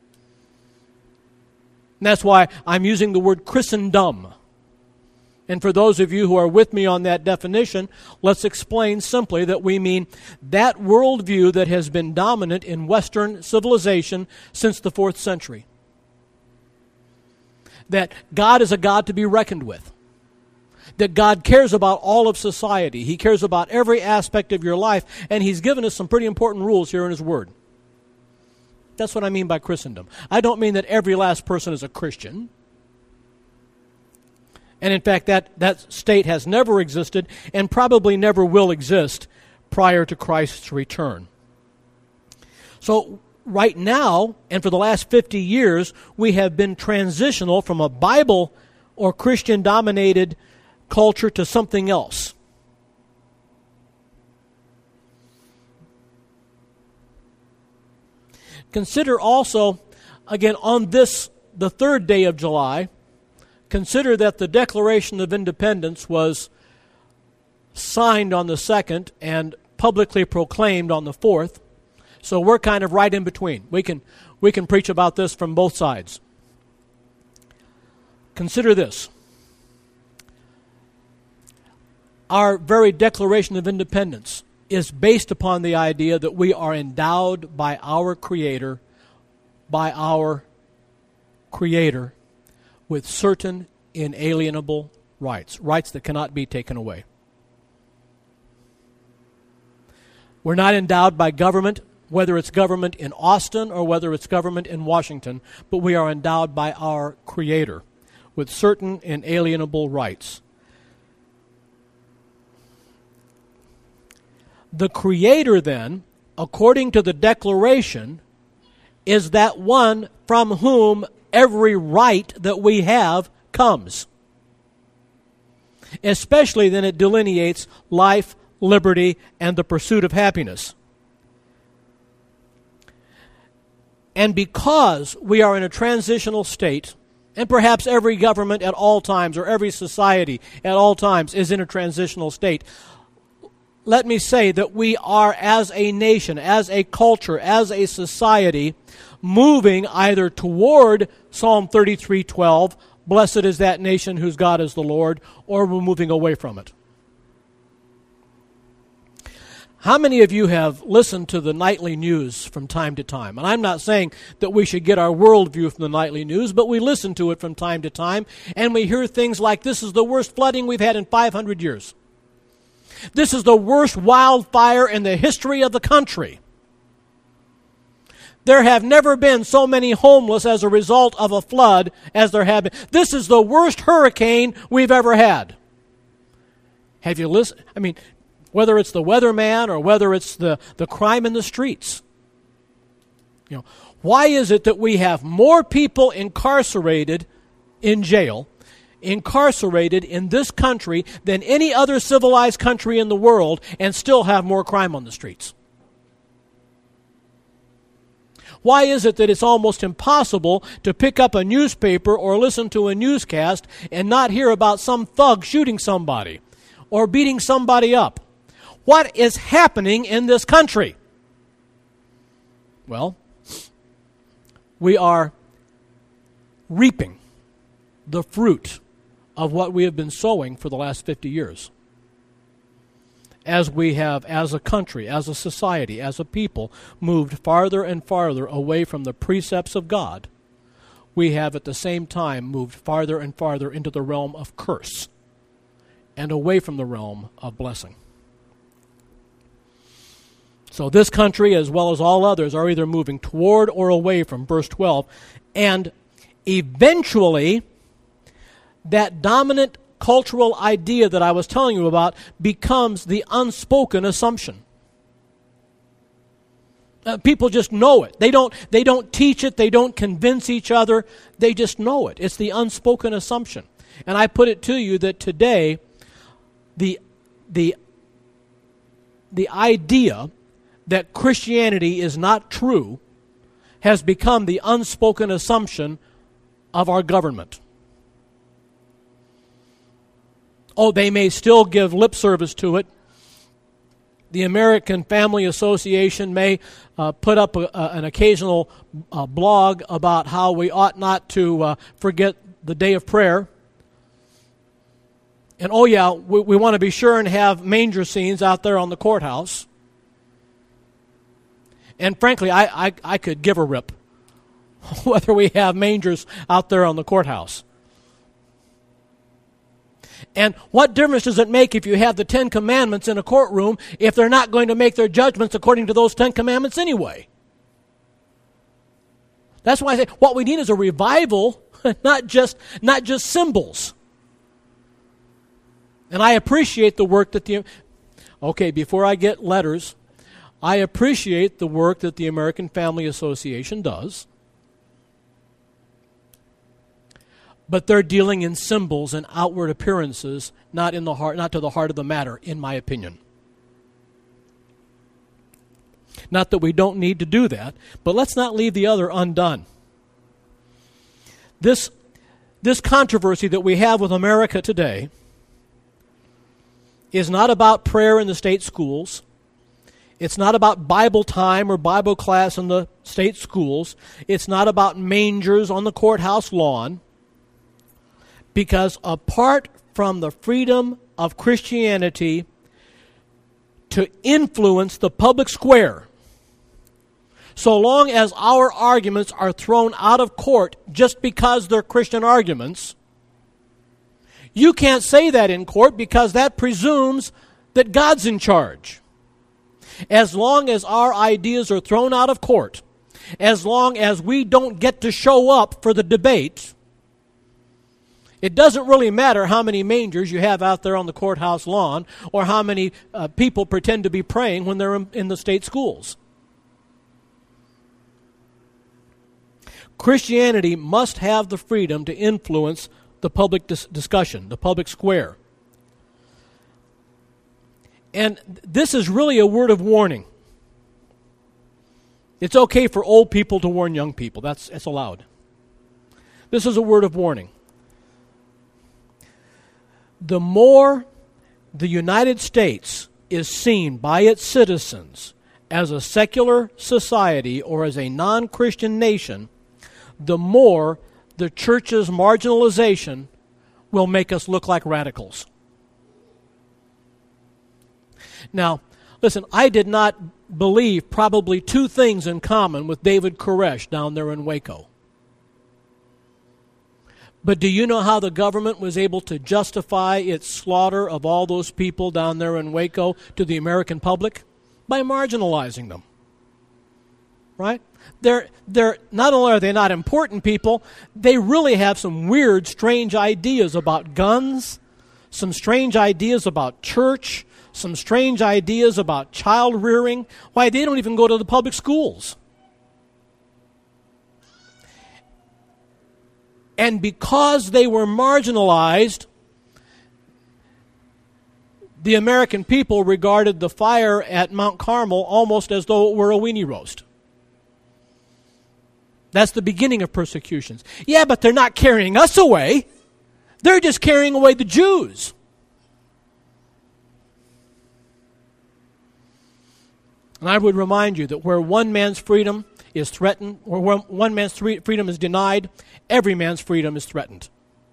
And that's why I'm using the word Christendom. And for those of you who are with me on that definition, let's explain simply that we mean that worldview that has been dominant in Western civilization since the 4th century. That God is a God to be reckoned with. That God cares about all of society. He cares about every aspect of your life, and He's given us some pretty important rules here in His Word. That's what I mean by Christendom. I don't mean that every last person is a Christian. And in fact, that state has never existed and probably never will exist prior to Christ's return. So right now, and for the last 50 years, we have been transitional from a Bible or Christian-dominated culture to something else. Consider also, again, on this, the third day of July, consider that the Declaration of Independence was signed on the 2nd and publicly proclaimed on the 4th. So we're kind of right in between. We can preach about this from both sides. Consider this. Our very Declaration of Independence is based upon the idea that we are endowed by our Creator, with certain inalienable rights, rights that cannot be taken away. We're not endowed by government, whether it's government in Austin or whether it's government in Washington, but we are endowed by our Creator with certain inalienable rights. The Creator, then, according to the Declaration, is that one from whom every right that we have comes. Especially then it delineates life, liberty, and the pursuit of happiness. And because we are in a transitional state, and perhaps every government at all times or every society at all times is in a transitional state, let me say that we are, as a nation, as a culture, as a society, moving either toward Psalm 33:12, blessed is that nation whose God is the Lord, or we're moving away from it. How many of you have listened to the nightly news from time to time? And I'm not saying that we should get our worldview from the nightly news, but we listen to it from time to time, and we hear things like, this is the worst flooding we've had in 500 years. This is the worst wildfire in the history of the country. There have never been so many homeless as a result of a flood as there have been. This is the worst hurricane we've ever had. Have you listened? I mean, whether it's the weatherman or whether it's the crime in the streets. You know, why is it that we have more people incarcerated in jail, incarcerated in this country than any other civilized country in the world, and still have more crime on the streets? Why is it that it's almost impossible to pick up a newspaper or listen to a newscast and not hear about some thug shooting somebody or beating somebody up? What is happening in this country? Well, we are reaping the fruit of what we have been sowing for the last 50 years. As we have, as a country, as a society, as a people, moved farther and farther away from the precepts of God, we have at the same time moved farther and farther into the realm of curse and away from the realm of blessing. So this country, as well as all others, are either moving toward or away from verse 12, and eventually that dominant cultural idea that I was telling you about becomes the unspoken assumption. People just know it. They don't teach it. They don't convince each other. They just know it. It's the unspoken assumption. And I put it to you that today, the idea that Christianity is not true has become the unspoken assumption of our government. Oh, they may still give lip service to it. The American Family Association may put up an occasional blog about how we ought not to forget the day of prayer. And oh yeah, we want to be sure and have manger scenes out there on the courthouse. And frankly, I could give a rip whether we have mangers out there on the courthouse. And what difference does it make if you have the 10 Commandments in a courtroom if they're not going to make their judgments according to those 10 Commandments anyway? That's why I say what we need is a revival, not just symbols. And I appreciate the work that before I get letters, I appreciate the work that the American Family Association does. But they're dealing in symbols and outward appearances, not to the heart of the matter, in my opinion. Not that we don't need to do that, but let's not leave the other undone. This controversy that we have with America today is not about prayer in the state schools. It's not about Bible time or Bible class in the state schools. It's not about mangers on the courthouse lawn. Because apart from the freedom of Christianity to influence the public square, so long as our arguments are thrown out of court just because they're Christian arguments, you can't say that in court because that presumes that God's in charge. As long as our ideas are thrown out of court, as long as we don't get to show up for the debate, it doesn't really matter how many mangers you have out there on the courthouse lawn or how many people pretend to be praying when they're in the state schools. Christianity must have the freedom to influence the public discussion, the public square. And this is really a word of warning. It's okay for old people to warn young people. It's allowed. This is a word of warning. The more the United States is seen by its citizens as a secular society or as a non-Christian nation, the more the church's marginalization will make us look like radicals. Now, listen, I did not believe probably two things in common with David Koresh down there in Waco. But do you know how the government was able to justify its slaughter of all those people down there in Waco to the American public? By marginalizing them. Right? They're not only are they not important people, they really have some weird, strange ideas about guns, some strange ideas about church, some strange ideas about child rearing. Why, they don't even go to the public schools. And because they were marginalized, the American people regarded the fire at Mount Carmel almost as though it were a weenie roast. That's the beginning of persecutions. Yeah, but they're not carrying us away. They're just carrying away the Jews. And I would remind you that where one man's freedom is threatened, or where one man's freedom is denied, every man's freedom is threatened.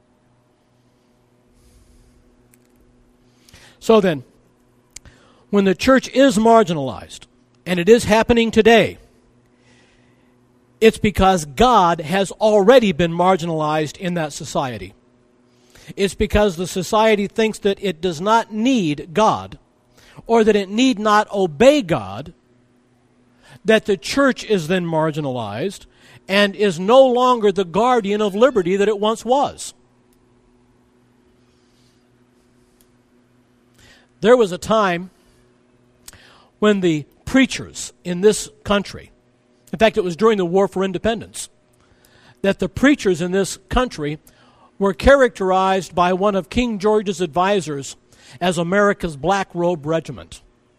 So then, when the church is marginalized, and it is happening today, it's because God has already been marginalized in that society. It's because the society thinks that it does not need God, or that it need not obey God, that the church is then marginalized and is no longer the guardian of liberty that it once was. There was a time when the preachers in this country, in fact, it was during the War for Independence, that the preachers in this country were characterized by one of King George's advisors as America's Black Robe Regiment.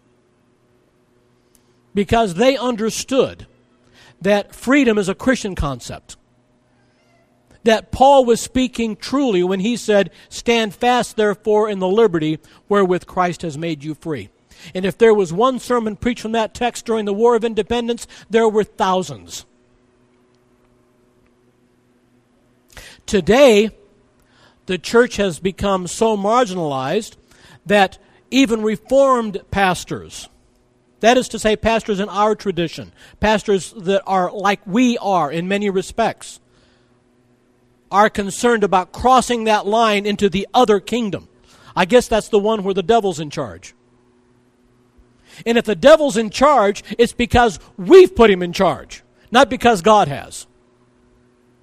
Because they understood that freedom is a Christian concept. That Paul was speaking truly when he said, "Stand fast, therefore, in the liberty wherewith Christ has made you free." And if there was one sermon preached from that text during the War of Independence, there were thousands. Today, the church has become so marginalized that even Reformed pastors, that is to say, pastors in our tradition, pastors that are like we are in many respects, are concerned about crossing that line into the other kingdom. I guess that's the one where the devil's in charge. And if the devil's in charge, it's because we've put him in charge, not because God has.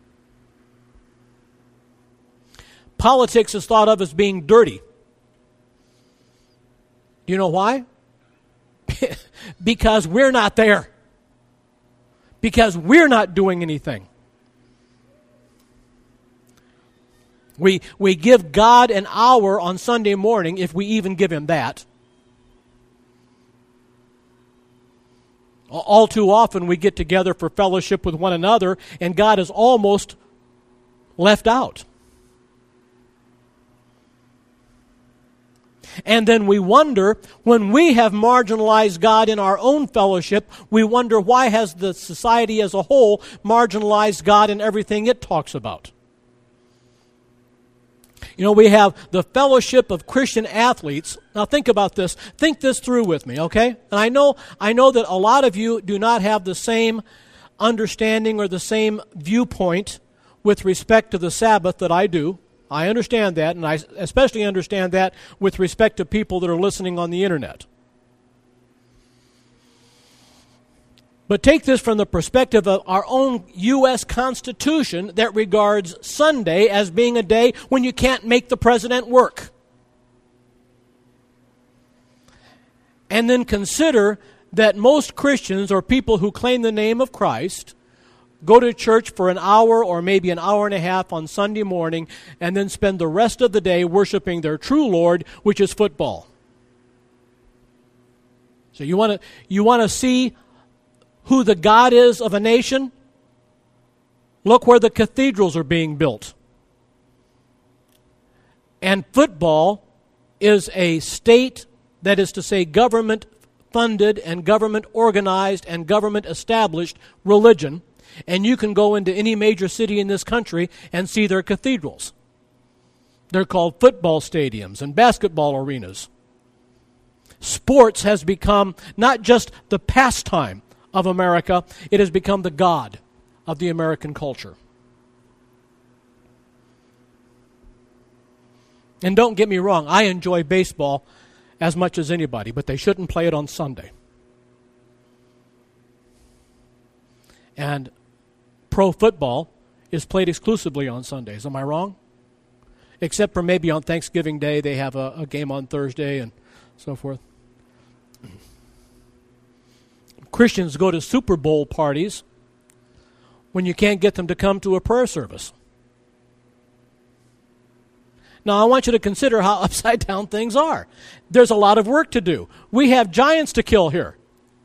Politics is thought of as being dirty. Do you know why? Because we're not there. Because we're not doing anything. We give God an hour on Sunday morning, if we even give Him that. All too often we get together for fellowship with one another, and God is almost left out. And then we wonder, when we have marginalized God in our own fellowship, we wonder, why has the society as a whole marginalized God in everything it talks about? You know, we have the fellowship of Christian athletes. Now think about this. Think this through with me, okay? And I know that a lot of you do not have the same understanding or the same viewpoint with respect to the Sabbath that I do. I understand that, and I especially understand that with respect to people that are listening on the internet. But take this from the perspective of our own U.S. Constitution that regards Sunday as being a day when you can't make the president work. And then consider that most Christians, or people who claim the name of Christ, go to church for an hour or maybe an hour and a half on Sunday morning, and then spend the rest of the day worshiping their true Lord, which is football. So you want to see who the God is of a nation? Look where the cathedrals are being built. And football is a state, that is to say government funded and government organized and government established religion. And you can go into any major city in this country and see their cathedrals. They're called football stadiums and basketball arenas. Sports has become not just the pastime of America, it has become the god of the American culture. And don't get me wrong, I enjoy baseball as much as anybody, but they shouldn't play it on Sunday. And pro football is played exclusively on Sundays. Am I wrong? Except for maybe on Thanksgiving Day, they have a game on Thursday and so forth. Christians go to Super Bowl parties when you can't get them to come to a prayer service. Now, I want you to consider how upside down things are. There's a lot of work to do. We have giants to kill here.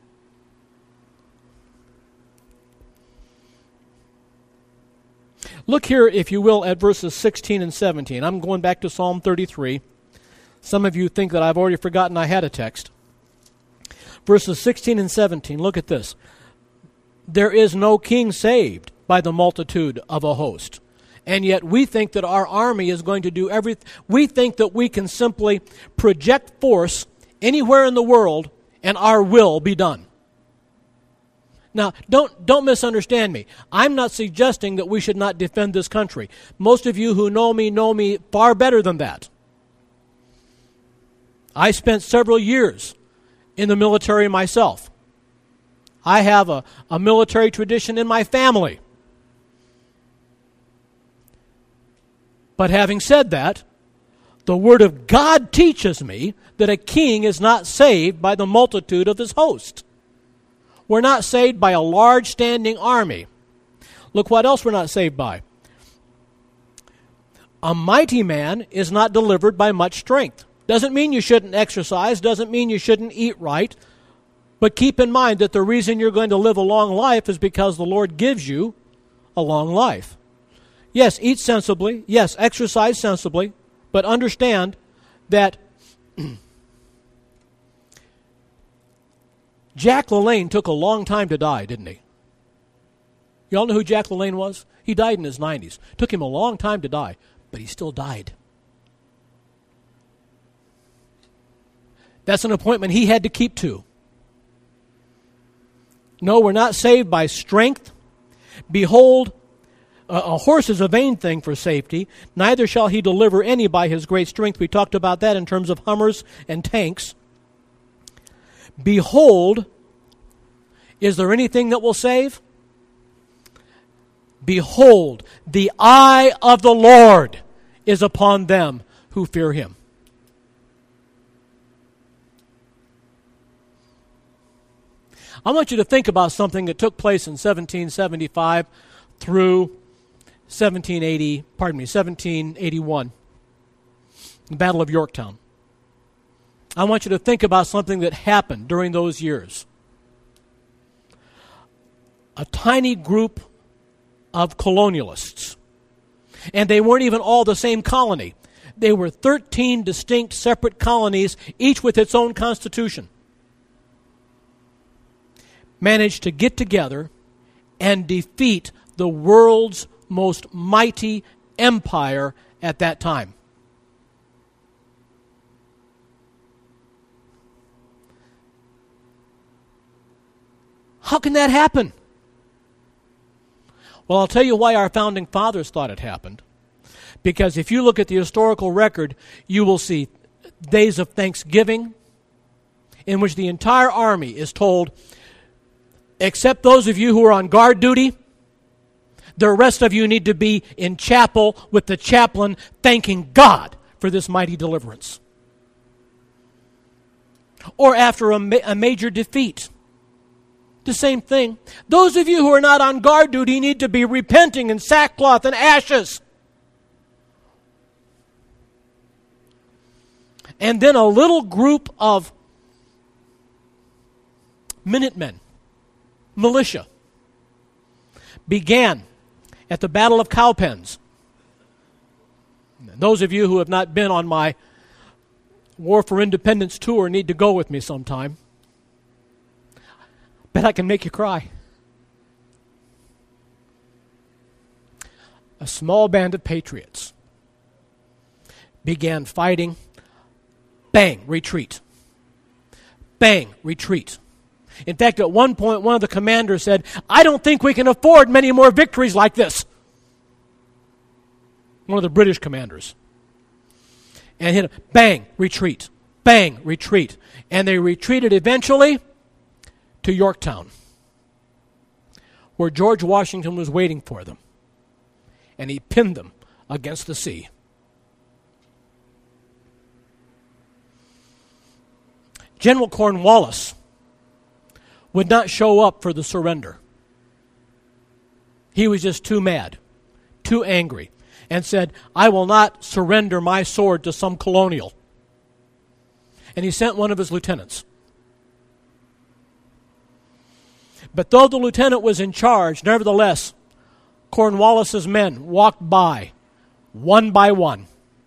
Look here, if you will, at verses 16 and 17. I'm going back to Psalm 33. Some of you think that I've already forgotten I had a text. Verses 16 and 17, look at this. There is no king saved by the multitude of a host. And yet we think that our army is going to do everything. We think that we can simply project force anywhere in the world and our will be done. Now, don't misunderstand me. I'm not suggesting that we should not defend this country. Most of you who know me far better than that. I spent several years in the military myself. I have a military tradition in my family. But having said that, the Word of God teaches me that a king is not saved by the multitude of his host. We're not saved by a large standing army. Look what else we're not saved by. A mighty man is not delivered by much strength. Doesn't mean you shouldn't exercise, doesn't mean you shouldn't eat right, but keep in mind that the reason you're going to live a long life is because the Lord gives you a long life. Yes, eat sensibly, yes, exercise sensibly, but understand that Jack LaLanne took a long time to die, didn't he? You all know who Jack LaLanne was? He died in his 90s. Took him a long time to die, but he still died. That's an appointment he had to keep to. No, we're not saved by strength. Behold, a horse is a vain thing for safety. Neither shall he deliver any by his great strength. We talked about that in terms of Hummers and tanks. Behold, is there anything that will save? Behold, the eye of the Lord is upon them who fear him. I want you to think about something that took place in 1775 through 1781, the Battle of Yorktown. I want you to think about something that happened during those years. A tiny group of colonialists, and they weren't even all the same colony. They were 13 distinct separate colonies, each with its own constitution, managed to get together and defeat the world's most mighty empire at that time. How can that happen? Well, I'll tell you why our founding fathers thought it happened. Because if you look at the historical record, you will see days of Thanksgiving in which the entire army is told, except those of you who are on guard duty, the rest of you need to be in chapel with the chaplain thanking God for this mighty deliverance. Or after a major defeat, the same thing. Those of you who are not on guard duty need to be repenting in sackcloth and ashes. And then a little group of Minutemen, militia, began at the Battle of Cowpens. Those of you who have not been on my War for Independence tour need to go with me sometime. Bet I can make you cry. A small band of patriots began fighting. Bang, retreat. Bang, retreat. In fact, at one point, one of the commanders said, I don't think we can afford many more victories like this. One of the British commanders. And hit him. Bang, retreat. Bang, retreat. And they retreated eventually to Yorktown, where George Washington was waiting for them. And he pinned them against the sea. General Cornwallis would not show up for the surrender. He was just too mad, too angry, and said, I will not surrender my sword to some colonial. And he sent one of his lieutenants. But though the lieutenant was in charge, nevertheless, Cornwallis's men walked by, one by one,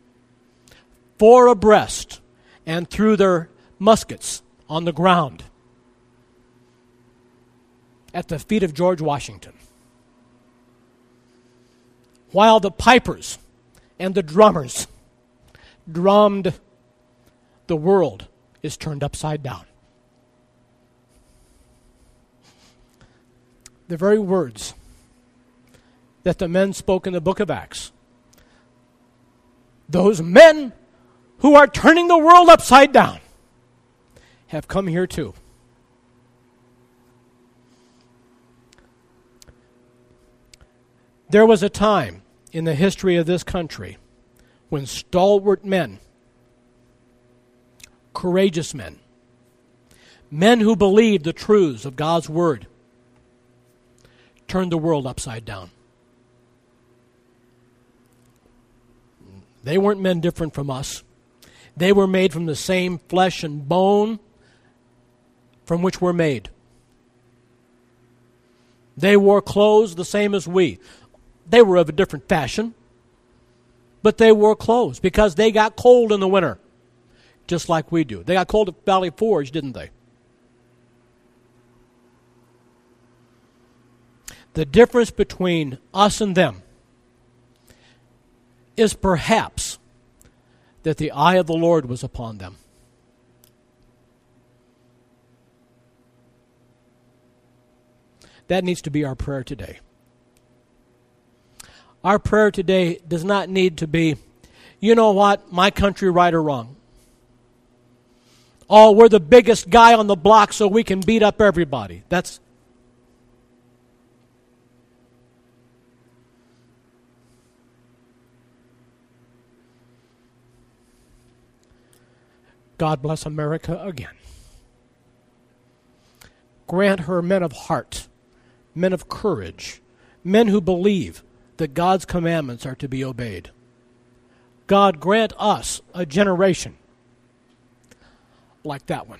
4 abreast, and threw their muskets on the ground at the feet of George Washington, while the pipers and the drummers drummed. The world is turned upside down. The very words that the men spoke in the book of Acts, those men who are turning the world upside down, have come here too. There was a time in the history of this country when stalwart men, courageous men, men who believed the truths of God's Word, turned the world upside down. They weren't men different from us. They were made from the same flesh and bone from which we're made. They wore clothes the same as we. They were of a different fashion, but they wore clothes because they got cold in the winter, just like we do. They got cold at Valley Forge, didn't they? The difference between us and them is perhaps that the eye of the Lord was upon them. That needs to be our prayer today. Our prayer today does not need to be, you know what, my country right or wrong. Oh, we're the biggest guy on the block so we can beat up everybody. That's God bless America again. grant her men of heart, men of courage, men who believe that God's commandments are to be obeyed. God, grant us a generation like that one.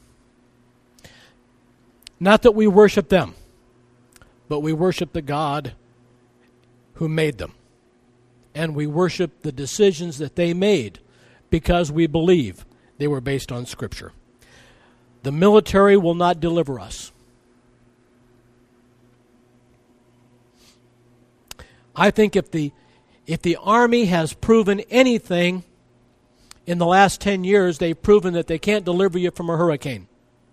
Not that we worship them, but we worship the God who made them. And we worship the decisions that they made because we believe they were based on Scripture. The military will not deliver us. I think if the Army has proven anything in the last 10 years, they've proven that they can't deliver you from a hurricane.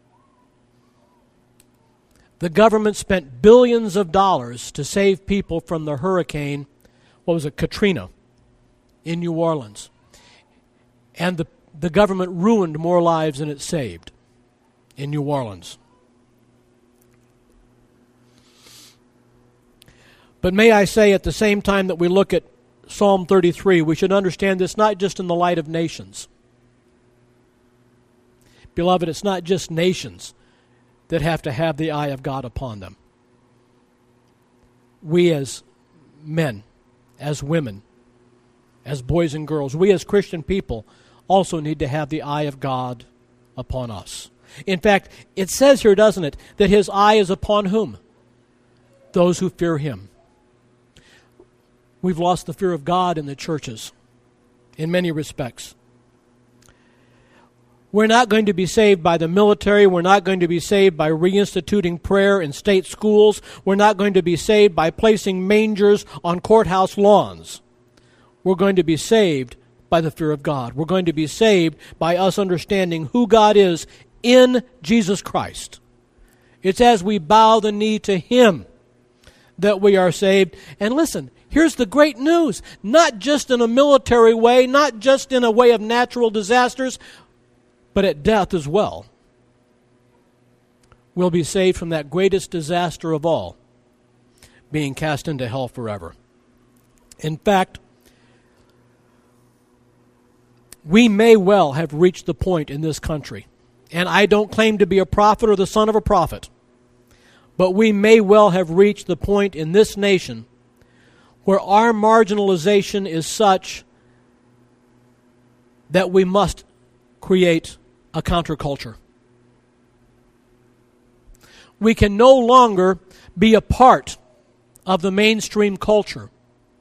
The government spent billions of dollars to save people from the hurricane, Katrina, in New Orleans. And the government ruined more lives than it saved in New Orleans. But may I say at the same time that we look at Psalm 33, we should understand this not just in the light of nations. Beloved, it's not just nations that have to have the eye of God upon them. We as men, as women, as boys and girls, we as Christian people also need to have the eye of God upon us. In fact, it says here, doesn't it, that His eye is upon whom? Those who fear Him. We've lost the fear of God in the churches in many respects. We're not going to be saved by the military. We're not going to be saved by reinstituting prayer in state schools. We're not going to be saved by placing mangers on courthouse lawns. We're going to be saved by the fear of God. We're going to be saved by us understanding who God is in Jesus Christ. It's as we bow the knee to Him that we are saved. And listen, here's the great news. Not just in a military way, not just in a way of natural disasters, but at death as well. We'll be saved from that greatest disaster of all, being cast into hell forever. In fact, we may well have reached the point in this country, and I don't claim to be a prophet or the son of a prophet, but we may well have reached the point in this nation where our marginalization is such that we must create a counterculture. We can no longer be a part of the mainstream culture.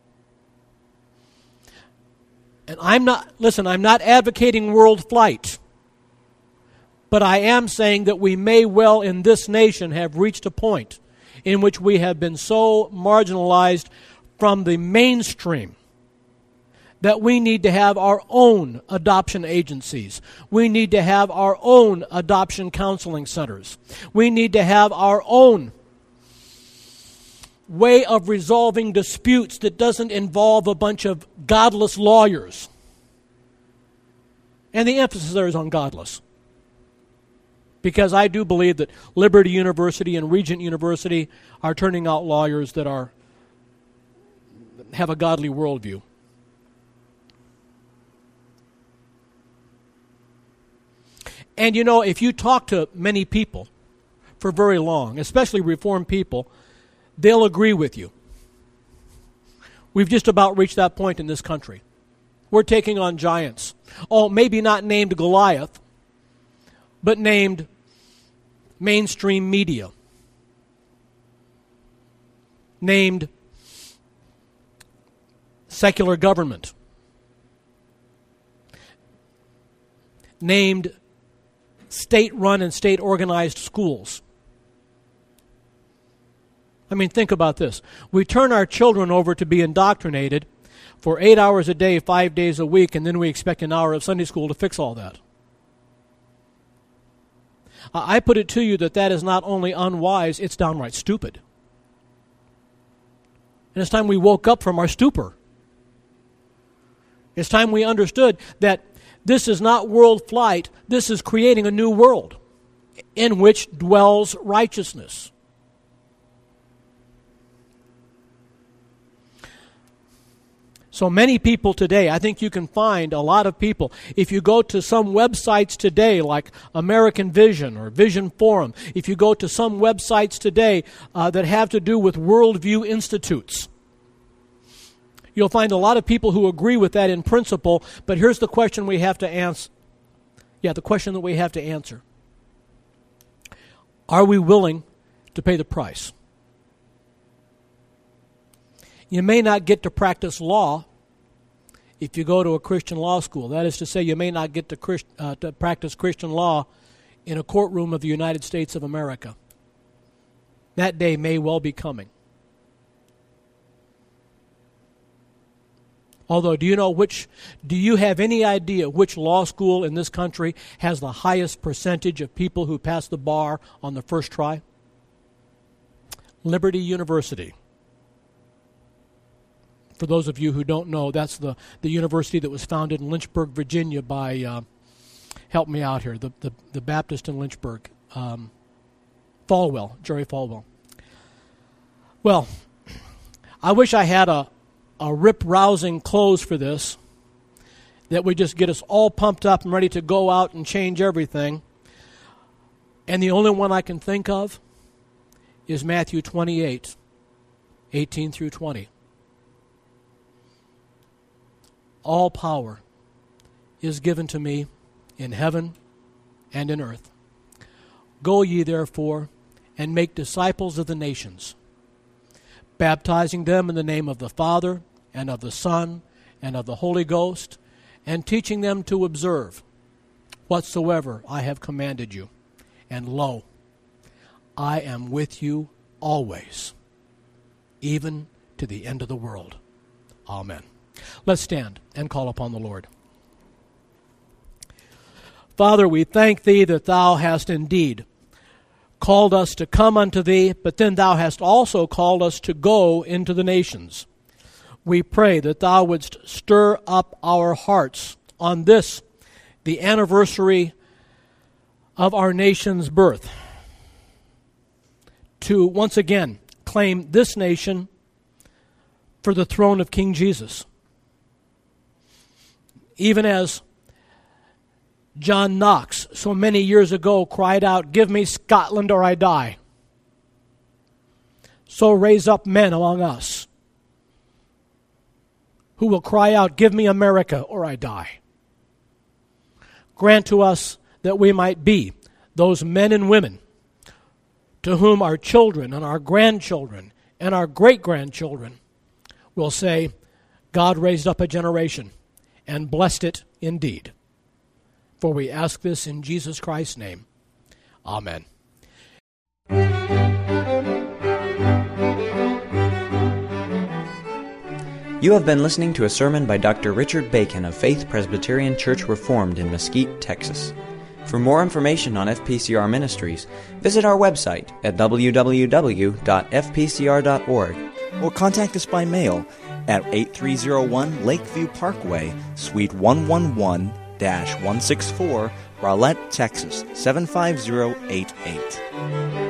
And I'm not advocating world flight, but I am saying that we may well in this nation have reached a point in which we have been so marginalized from the mainstream that we need to have our own adoption agencies. We need to have our own adoption counseling centers. We need to have our own way of resolving disputes that doesn't involve a bunch of godless lawyers. And the emphasis there is on godless. Because I do believe that Liberty University and Regent University are turning out lawyers that have a godly worldview. And you know, if you talk to many people for very long, especially Reformed people, they'll agree with you. We've just about reached that point in this country. We're taking on giants. Oh, maybe not named Goliath, but named mainstream media. Named secular government. Named state-run and state-organized schools. I mean, think about this. We turn our children over to be indoctrinated for 8 hours a day, 5 days a week, and then we expect an hour of Sunday school to fix all that. I put it to you that is not only unwise, it's downright stupid. And it's time we woke up from our stupor. It's time we understood that this is not world flight. This is creating a new world in which dwells righteousness. So many people today, I think you can find a lot of people. If you go to some websites today, like American Vision or Vision Forum, if you go to some websites today that have to do with worldview institutes, you'll find a lot of people who agree with that in principle, but here's the question we have to answer. Yeah, the question that we have to answer. Are we willing to pay the price? You may not get to practice law if you go to a Christian law school. That is to say, you may not get to practice Christian law in a courtroom of the United States of America. That day may well be coming. Although, do you have any idea which law school in this country has the highest percentage of people who pass the bar on the first try? Liberty University. For those of you who don't know, that's the university that was founded in Lynchburg, Virginia by, help me out here, the Baptist in Lynchburg, Falwell, Jerry Falwell. Well, I wish I had a rip-rousing close for this that would just get us all pumped up and ready to go out and change everything. And the only one I can think of is Matthew 28, 18 through 20. All power is given to me in heaven and in earth. Go ye therefore and make disciples of the nations, baptizing them in the name of the Father and of the Son and of the Holy Ghost, and teaching them to observe whatsoever I have commanded you. And lo, I am with you always, even to the end of the world. Amen. Let's stand and call upon the Lord. Father, we thank Thee that Thou hast indeed called us to come unto Thee, but then Thou hast also called us to go into the nations. We pray that Thou wouldst stir up our hearts on this, the anniversary of our nation's birth, to once again claim this nation for the throne of King Jesus. Even as John Knox so many years ago cried out, "Give me Scotland or I die." So raise up men among us who will cry out, "Give me America or I die." Grant to us that we might be those men and women to whom our children and our grandchildren and our great-grandchildren will say, "God raised up a generation and blessed it indeed." For we ask this in Jesus Christ's name. Amen. You have been listening to a sermon by Dr. Richard Bacon of Faith Presbyterian Church Reformed in Mesquite, Texas. For more information on FPCR Ministries, visit our website at www.fpcr.org or contact us by mail at 8301 Lakeview Parkway, Suite 111-164, Rowlett, Texas 75088.